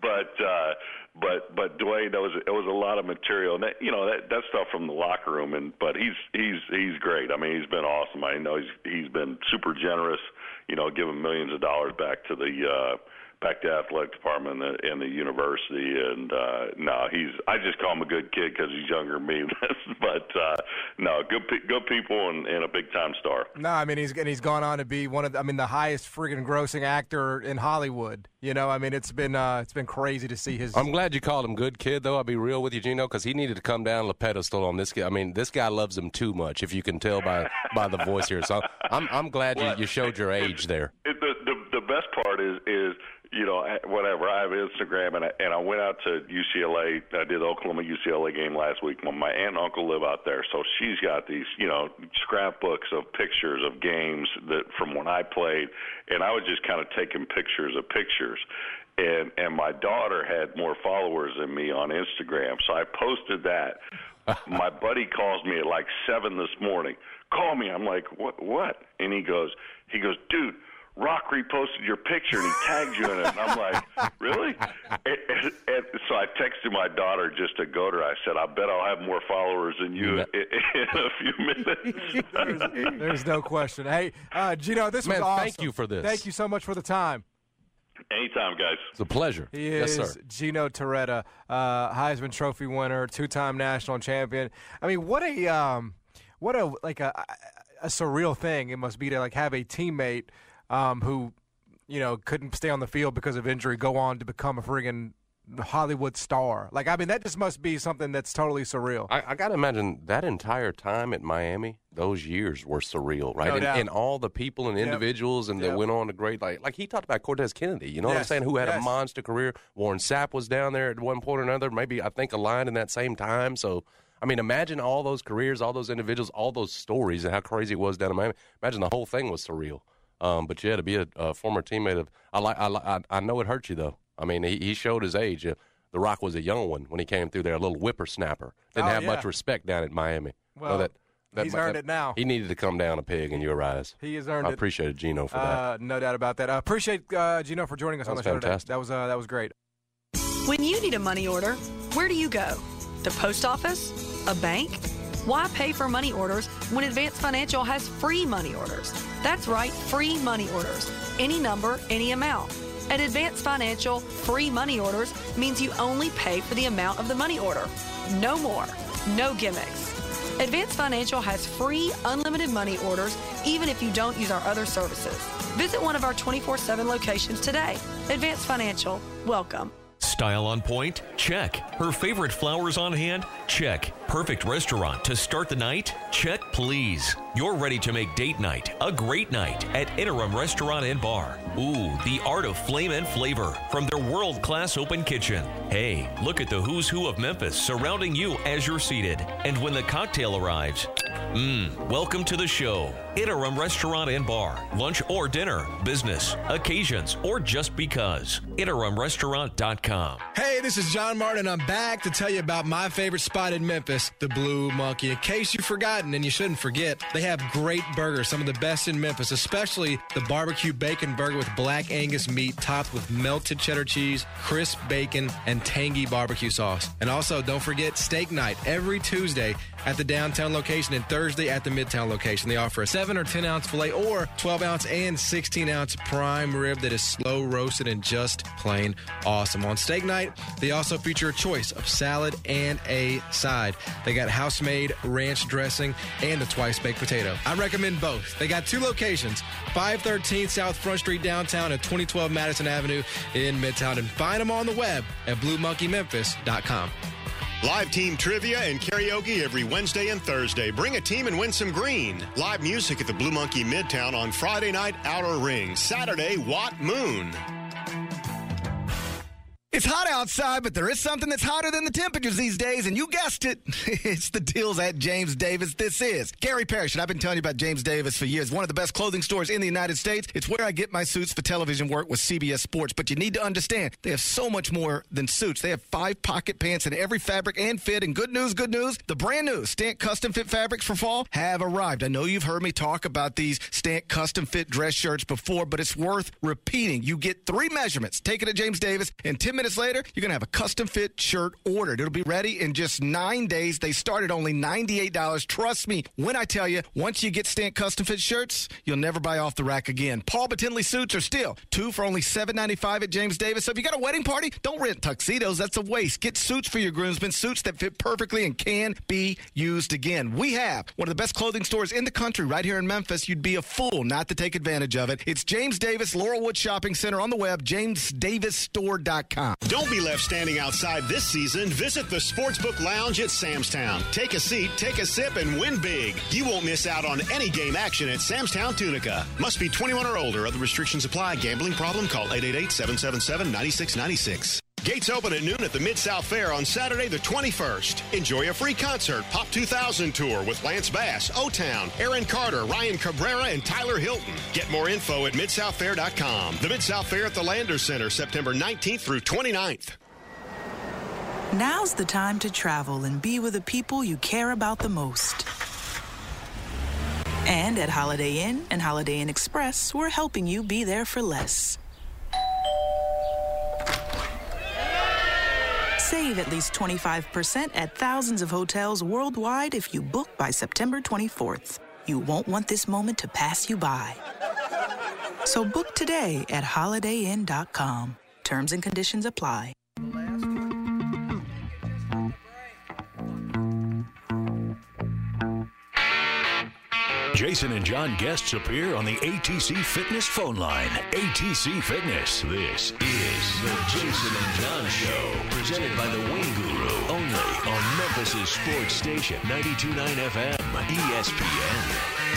But Dwayne, it was a lot of material, and that stuff from the locker room. But he's great. I mean, he's been awesome. I know he's been super generous. Giving millions of dollars back to the athletic department and the university. And I just call him a good kid because he's younger than me. But no, good people and a big time star. No, I mean he's gone on to be one of the highest friggin' grossing actor in Hollywood. It's been crazy to see his. I'm glad you called him good kid, though. I'll be real with you, Gino, because he needed to come down the pedestal on this guy. I mean, this guy loves him too much, if you can tell by the voice here. So I'm glad you showed your age there. The best part is whatever. I have Instagram, and I went out to UCLA. I did the Oklahoma-UCLA game last week. My aunt and uncle live out there, so she's got these, scrapbooks of pictures of games that from when I played, and I was just kind of taking pictures of pictures. And my daughter had more followers than me on Instagram, so I posted that. My buddy calls me at like 7 this morning. Call me. I'm like, what? And he goes, dude, Rock reposted your picture and he tagged you in it. And I'm like, really? And so I texted my daughter just to goad her. I said, I bet I'll have more followers than you in a few minutes. There's no question. Hey, Gino, this was awesome. Thank you for this. Thank you so much for the time. Anytime, guys. It's a pleasure. He yes, is sir. Gino Torretta, Heisman Trophy winner, 2-time national champion. I mean, what a surreal thing it must be to have a teammate who, couldn't stay on the field because of injury, go on to become a friggin' Hollywood star. That just must be something that's totally surreal. I got to imagine that entire time at Miami, those years were surreal, right? No doubt. And all the people and individuals and that went on to great, like he talked about Cortez Kennedy, you know what I'm saying, who had a monster career. Warren Sapp was down there at one point or another, maybe I think aligned in that same time. So, imagine all those careers, all those individuals, all those stories and how crazy it was down in Miami. Imagine the whole thing was surreal. But to be a former teammate of, I know it hurt you though. He showed his age. The Rock was a young one when he came through there, a little whippersnapper. Didn't have much respect down at Miami. Well, he's earned it now. He needed to come down a peg in your eyes. He has earned it. I appreciate Gino for that. No doubt about that. I appreciate Gino for joining us on the show today. That was great. When you need a money order, where do you go? The post office? A bank? Why pay for money orders when Advance Financial has free money orders? That's right, free money orders. Any number, any amount. At Advance Financial, free money orders means you only pay for the amount of the money order. No more. No gimmicks. Advance Financial has free, unlimited money orders even if you don't use our other services. Visit one of our 24/7 locations today. Advance Financial, welcome. Style on point? Check. Her favorite flowers on hand? Check. Perfect restaurant to start the night? Check, please. You're ready to make date night a great night at Interim Restaurant and Bar. Ooh, the art of flame and flavor from their world-class open kitchen. Hey, look at the who's who of Memphis surrounding you as you're seated. And when the cocktail arrives, welcome to the show. Interim Restaurant and Bar. Lunch or dinner, business, occasions, or just because. InterimRestaurant.com. Hey, this is John Martin. I'm back to tell you about my favorite spot in Memphis, the Blue Monkey. In case you've forgotten, and you shouldn't forget, they have great burgers, some of the best in Memphis, especially the barbecue bacon burger with black Angus meat topped with melted cheddar cheese, crisp bacon, and tangy barbecue sauce. And also, don't forget steak night every Tuesday at the downtown location and Thursday at the midtown location. They offer a 7 or 10 ounce filet or 12 ounce and 16 ounce prime rib that is slow roasted and just plain awesome. On steak night, they also feature a choice of salad and a side. They got house-made ranch dressing and the twice-baked potato. I recommend both. They got 2 locations, 513 South Front Street downtown and 2012 Madison Avenue in Midtown. And find them on the web at BlueMonkeyMemphis.com. Live team trivia and karaoke every Wednesday and Thursday. Bring a team and win some green. Live music at the Blue Monkey Midtown on Friday night, Outer Ring. Saturday, Watt Moon. It's hot outside, but there is something that's hotter than the temperatures these days, and you guessed it. It's the deals at James Davis. This is Gary Parrish, and I've been telling you about James Davis for years. One of the best clothing stores in the United States. It's where I get my suits for television work with CBS Sports, but you need to understand, they have so much more than suits. They have 5 pocket pants in every fabric and fit, and good news, the brand new Stant Custom Fit fabrics for fall have arrived. I know you've heard me talk about these Stant Custom Fit dress shirts before, but it's worth repeating. You get 3 measurements. Take it at James Davis, and 10 minutes later, you're going to have a custom fit shirt ordered. It'll be ready in just 9 days. They start at only $98. Trust me when I tell you, once you get Stant Custom Fit shirts, you'll never buy off the rack again. Paul Batinley suits are still 2 for only $7.95 at James Davis. So if you got a wedding party, don't rent tuxedos. That's a waste. Get suits for your groomsmen, suits that fit perfectly and can be used again. We have one of the best clothing stores in the country right here in Memphis. You'd be a fool not to take advantage of it. It's James Davis, Laurelwood Shopping Center on the web, jamesdavisstore.com. Don't be left standing outside this season. Visit the Sportsbook Lounge at Sam's Town. Take a seat, take a sip, and win big. You won't miss out on any game action at Sam's Town Tunica. Must be 21 or older. Other restrictions apply. Gambling problem? Call 888-777-9696. Gates open at noon at the Mid-South Fair on Saturday the 21st. Enjoy a free concert, Pop 2000 Tour with Lance Bass, O-Town, Aaron Carter, Ryan Cabrera, and Tyler Hilton. Get more info at MidSouthFair.com. The Mid-South Fair at the Landers Center, September 19th through 29th. Now's the time to travel and be with the people you care about the most. And at Holiday Inn and Holiday Inn Express, we're helping you be there for less. Save at least 25% at thousands of hotels worldwide if you book by September 24th. You won't want this moment to pass you by. So book today at HolidayInn.com. Terms and conditions apply. Jason and John guests appear on the ATC Fitness phone line. ATC Fitness. This is the Jason and John Show. Presented by the Wing Guru. Only on Memphis' sports station. 92.9 FM. ESPN.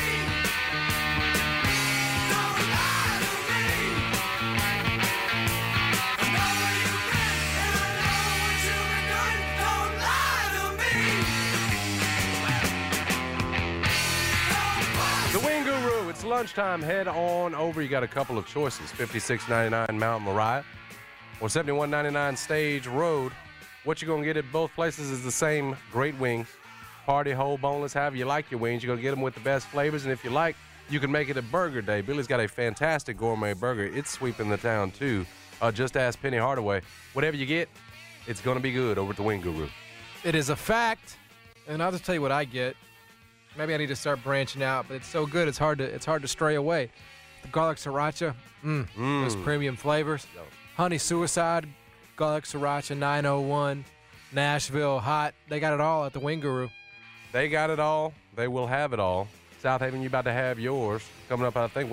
It's lunchtime. Head on over. You got a couple of choices. $56.99 Mount Moriah or $71.99 Stage Road. What you're going to get at both places is the same great wings. Party, whole, boneless, however you like your wings. You're going to get them with the best flavors. And if you like, you can make it a burger day. Billy's got a fantastic gourmet burger. It's sweeping the town, too. Just ask Penny Hardaway. Whatever you get, it's going to be good over at the Wing Guru. It is a fact. And I'll just tell you what I get. Maybe I need to start branching out, but it's so good it's hard to stray away. The garlic sriracha, those premium flavors. Honey Suicide, garlic sriracha 901, Nashville hot. They got it all at the Wing Guru. They got it all. They will have it all. South Haven, you about to have yours. Coming up, I think,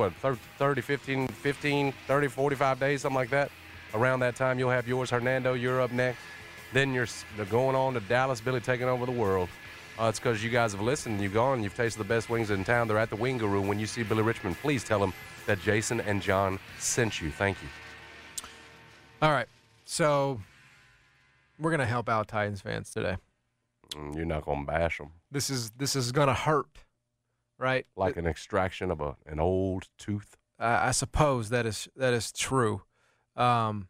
30, 45 days, something like that. Around that time, you'll have yours. Hernando, you're up next. Then you're going on to Dallas, Billy taking over the world. It's because you guys have listened. You've gone. You've tasted the best wings in town. They're at the Wing Guru. When you see Billy Richmond, please tell him that Jason and John sent you. Thank you. All right. So we're going to help out Titans fans today. You're not going to bash them. This is going to hurt, right? Like an extraction of an old tooth? I suppose that is true. But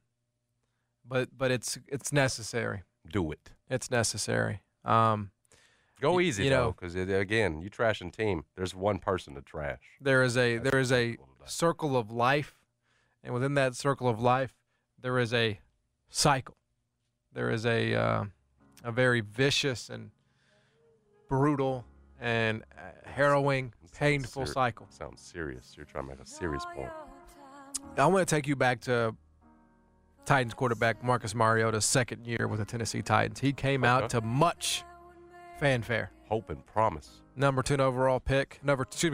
it's necessary. Do it. It's necessary. Go easy, though, because, again, you trashing team. There's one person to trash. There is a circle of life, and within that circle of life, there is a cycle. There is a very vicious and brutal and harrowing, painful cycle. Sounds serious. You're trying to make a serious point. I want to take you back to Titans quarterback Marcus Mariota's second year with the Tennessee Titans. He came out to much fanfare. Hope and promise. Number two overall pick of the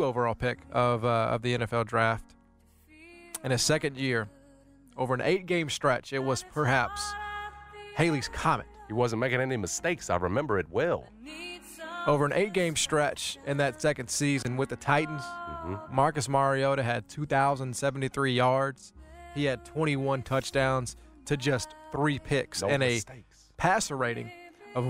NFL draft. In his second year, over an 8-game stretch, it was perhaps Haley's Comet. He wasn't making any mistakes. I remember it well. Over an 8-game stretch in that second season with the Titans, Marcus Mariota had 2,073 yards. He had 21 touchdowns to just 3 picks and a passer rating of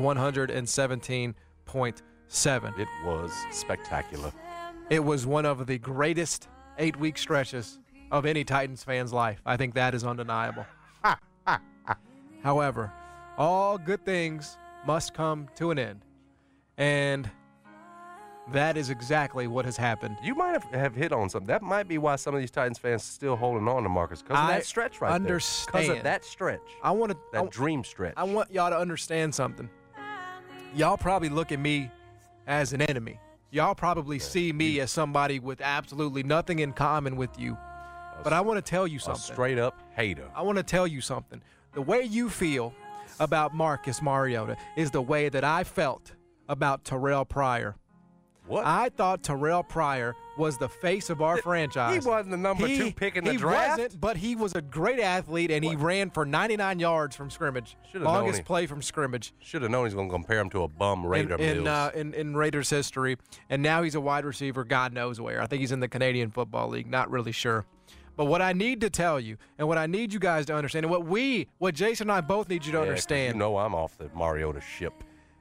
117.7. It was spectacular. It was one of the greatest 8-week stretches of any Titans fan's life. I think that is undeniable. However, all good things must come to an end. And that is exactly what has happened. You might have hit on something. That might be why some of these Titans fans are still holding on to Marcus, because of that stretch right there. Because of that stretch. That dream stretch. I want y'all to understand something. Y'all probably look at me as an enemy. Y'all probably see me as somebody with absolutely nothing in common with you. But I want to tell you something. A straight-up hater. I want to tell you something. The way you feel about Marcus Mariota is the way that I felt about Terrell Pryor. What? I thought Terrell Pryor was the face of our franchise. He wasn't the number 2 pick in the draft. He wasn't, but he was a great athlete, and he ran for 99 yards from scrimmage. Longest play from scrimmage. Should have known he's going to compare him to a bum Raider in Raiders history. And now he's a wide receiver, God knows where. I think he's in the Canadian Football League. Not really sure. But what I need to tell you, and what I need you guys to understand, and what Jason and I both need you to understand. You know I'm off the Mariota ship.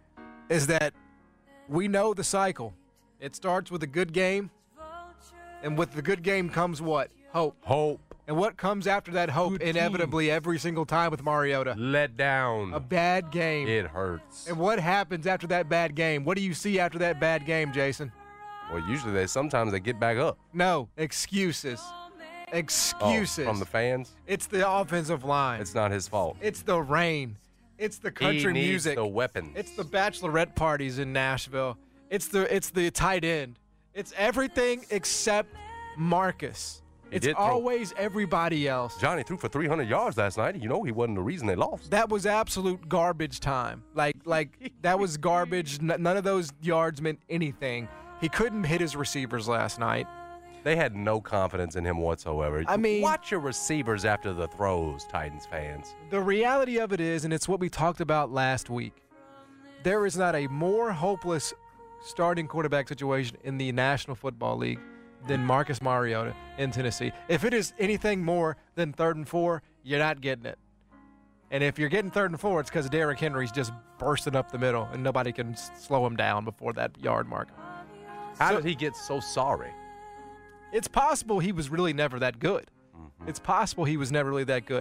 Is that we know the cycle. It starts with a good game, and with the good game comes what? Hope. And what comes after that hope inevitably every single time with Mariota? Let down. A bad game. It hurts. And what happens after that bad game? What do you see after that bad game, Jason? Well, usually sometimes they get back up. No, excuses. Excuses. From the fans? It's the offensive line. It's not his fault. It's the rain. It's the country he needs music. The weapons. It's the bachelorette parties in Nashville. It's the tight end. It's everything except Marcus. It's always everybody else. Johnny threw for 300 yards last night. You know he wasn't the reason they lost. That was absolute garbage time. Like that was garbage. None of those yards meant anything. He couldn't hit his receivers last night. They had no confidence in him whatsoever. I mean, watch your receivers after the throws, Titans fans. The reality of it is, and it's what we talked about last week, there is not a more hopeless starting quarterback situation in the National Football League than Marcus Mariota in Tennessee. If it is anything more than 3rd and 4, you're not getting it. And if you're getting 3rd and 4, it's because Derrick Henry's just bursting up the middle, and nobody can slow him down before that yard mark. How did he get so sorry? It's possible he was really never that good. Mm-hmm. It's possible he was never really that good.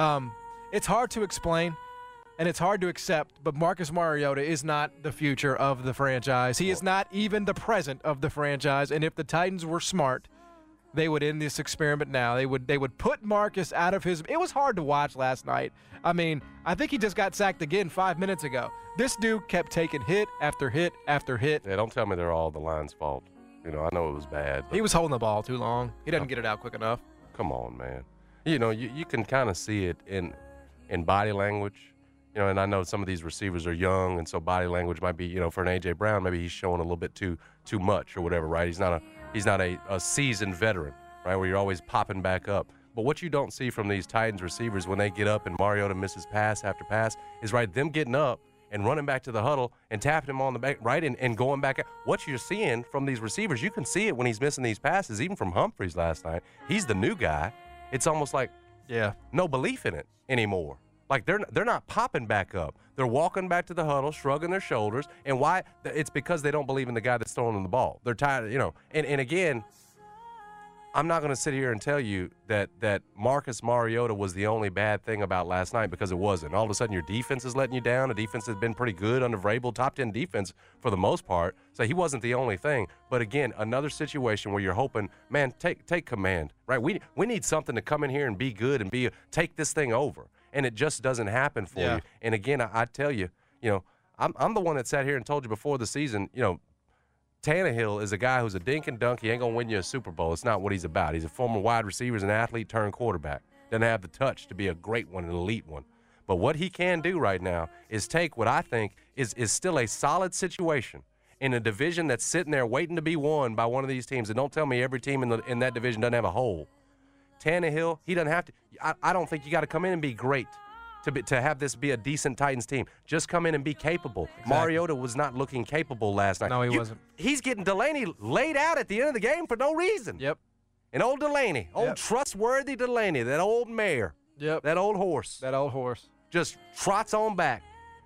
It's hard to explain, and it's hard to accept, but Marcus Mariota is not the future of the franchise. He is not even the present of the franchise, and if the Titans were smart, they would end this experiment now. They would put Marcus out of his – it was hard to watch last night. I mean, I think he just got sacked again 5 minutes ago. This dude kept taking hit after hit after hit. Yeah, don't tell me they're all the line's fault. You know, I know it was bad. He was holding the ball too long. He doesn't get it out quick enough. Come on, man. You know, you can kind of see it in body language. You know, and I know some of these receivers are young, and so body language might be, you know, for an A.J. Brown, maybe he's showing a little bit too much or whatever, right? He's not a seasoned veteran, right, where you're always popping back up. But what you don't see from these Titans receivers when they get up and Mariota misses pass after pass is, right, them getting up and running back to the huddle and tapping him on the back, right, and going back. What you're seeing from these receivers, you can see it when he's missing these passes, even from Humphreys last night. He's the new guy. It's almost like no belief in it anymore. Like they're not popping back up. They're walking back to the huddle, shrugging their shoulders. And why? It's because they don't believe in the guy that's throwing them the ball. They're tired, you know. And again, I'm not going to sit here and tell you that Marcus Mariota was the only bad thing about last night, because it wasn't. All of a sudden, your defense is letting you down. The defense has been pretty good under Vrabel, top 10 defense for the most part. So he wasn't the only thing. But again, another situation where you're hoping, man, take command, right? We need something to come in here and be good and take this thing over. And it just doesn't happen for you. And again, I tell you, you know, I'm the one that sat here and told you before the season, you know, Tannehill is a guy who's a dink and dunk. He ain't going to win you a Super Bowl. It's not what he's about. He's a former wide receiver, an athlete turned quarterback. Doesn't have the touch to be a great one, an elite one. But what he can do right now is take what I think is still a solid situation in a division that's sitting there waiting to be won by one of these teams. And don't tell me every team in that division doesn't have a hole. Tannehill, he doesn't have to. I don't think you got to come in and be great to have this be a decent Titans team. Just come in and be capable. Exactly. Mariota was not looking capable last night. No, he wasn't. He's getting Delaney laid out at the end of the game for no reason. Yep. And old Delaney, old trustworthy Delaney, that old mare. Yep. That old horse. That old horse. Just trots on back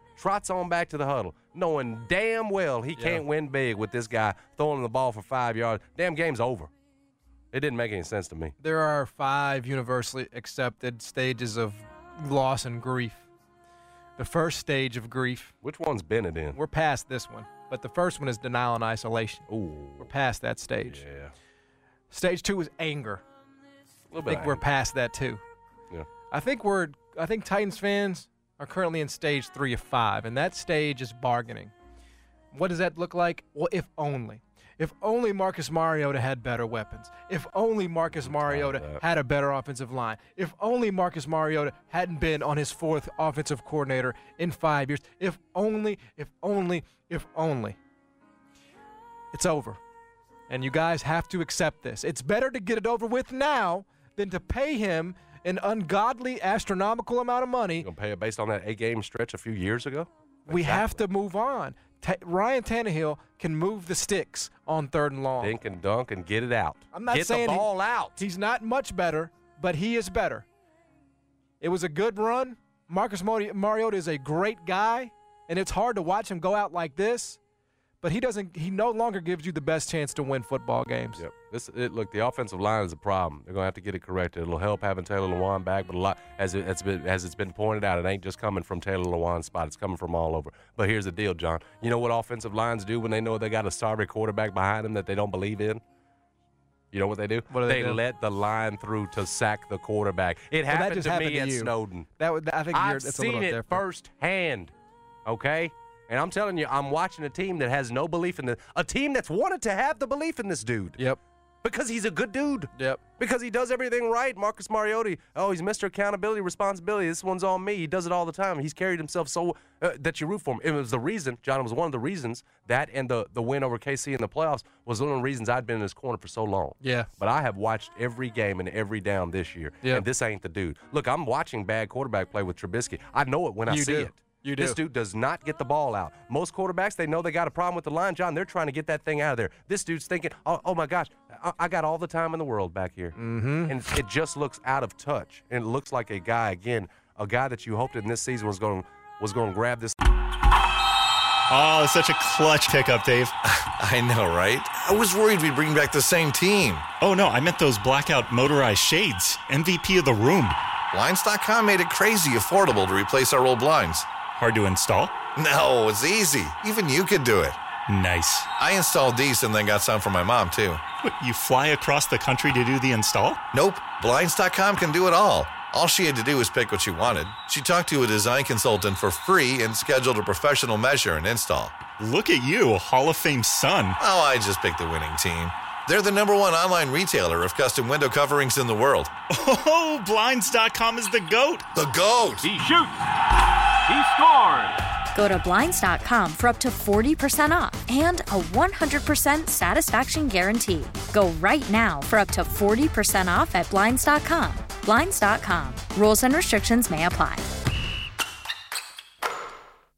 to the huddle, knowing damn well he can't win big with this guy throwing the ball for 5 yards. Damn game's over. It didn't make any sense to me. There are 5 universally accepted stages of loss and grief. The first stage of grief. Which one's Bennett in? We're past this one, but the first one is denial and isolation. Ooh. We're past that stage. Yeah. Stage 2 is anger. A little I think we're past that too. Yeah. I think Titans fans are currently in stage 3 of 5, and that stage is bargaining. What does that look like? Well, if only. If only Marcus Mariota had better weapons. If only Marcus Mariota had a better offensive line. If only Marcus Mariota hadn't been on his 4th offensive coordinator in 5 years. If only. it's over. And you guys have to accept this. It's better to get it over with now than to pay him an ungodly, astronomical amount of money. You're going to pay it based on that 8-game stretch a few years ago? We have to move on. Ryan Tannehill can move the sticks on 3rd and long. Dink and dunk and get it out. I'm not get saying the ball out. He's not much better, but he is better. It was a good run. Marcus Mariota is a great guy, and it's hard to watch him go out like this. But he no longer gives you the best chance to win football games. Yep. Look, the offensive line is a problem. They're going to have to get it corrected. It'll help having Taylor Lewan back, but a lot, as it's been pointed out, it ain't just coming from Taylor Lewan's spot. It's coming from all over. But here's the deal, John. You know what offensive lines do when they know they got a sorry quarterback behind them that they don't believe in? You know what they do? They let the line through to sack the quarterback. It happened to me at Snowden. I've seen it firsthand, okay? And I'm telling you, I'm watching a team that has no belief in a team that's wanted to have the belief in this dude. Yep. Because he's a good dude. Yep. Because he does everything right. Marcus Mariota, he's Mr. Accountability, Responsibility. This one's on me. He does it all the time. He's carried himself so that you root for him. It was the reason, John, it was one of the reasons that and the win over KC in the playoffs was one of the reasons I'd been in his corner for so long. Yeah. But I have watched every game and every down this year. Yep. And this ain't the dude. Look, I'm watching bad quarterback play with Trubisky. I know it when I see it. You do. This dude does not get the ball out. Most quarterbacks, they know they got a problem with the line, John. They're trying to get that thing out of there. This dude's thinking, oh my gosh, I got all the time in the world back here. Mm-hmm. And it just looks out of touch. And it looks like a guy that you hoped in this season was going to grab this. Oh, such a clutch pickup, Dave. I know, right? I was worried we'd bring back the same team. Oh, no, I meant those blackout motorized shades. MVP of the room. Blinds.com made it crazy affordable to replace our old blinds. Hard to install? No, it's easy. Even you could do it. Nice. I installed these and then got some for my mom, too. What, you fly across the country to do the install? Nope. Blinds.com can do it all. All she had to do was pick what she wanted. She talked to a design consultant for free and scheduled a professional measure and install. Look at you, Hall of Fame son. Oh, I just picked the winning team. They're the #1 online retailer of custom window coverings in the world. Oh, Blinds.com is the GOAT. The GOAT. He shoots. He scores. Go to Blinds.com for up to 40% off and a 100% satisfaction guarantee. Go right now for up to 40% off at Blinds.com. Blinds.com. Rules and restrictions may apply.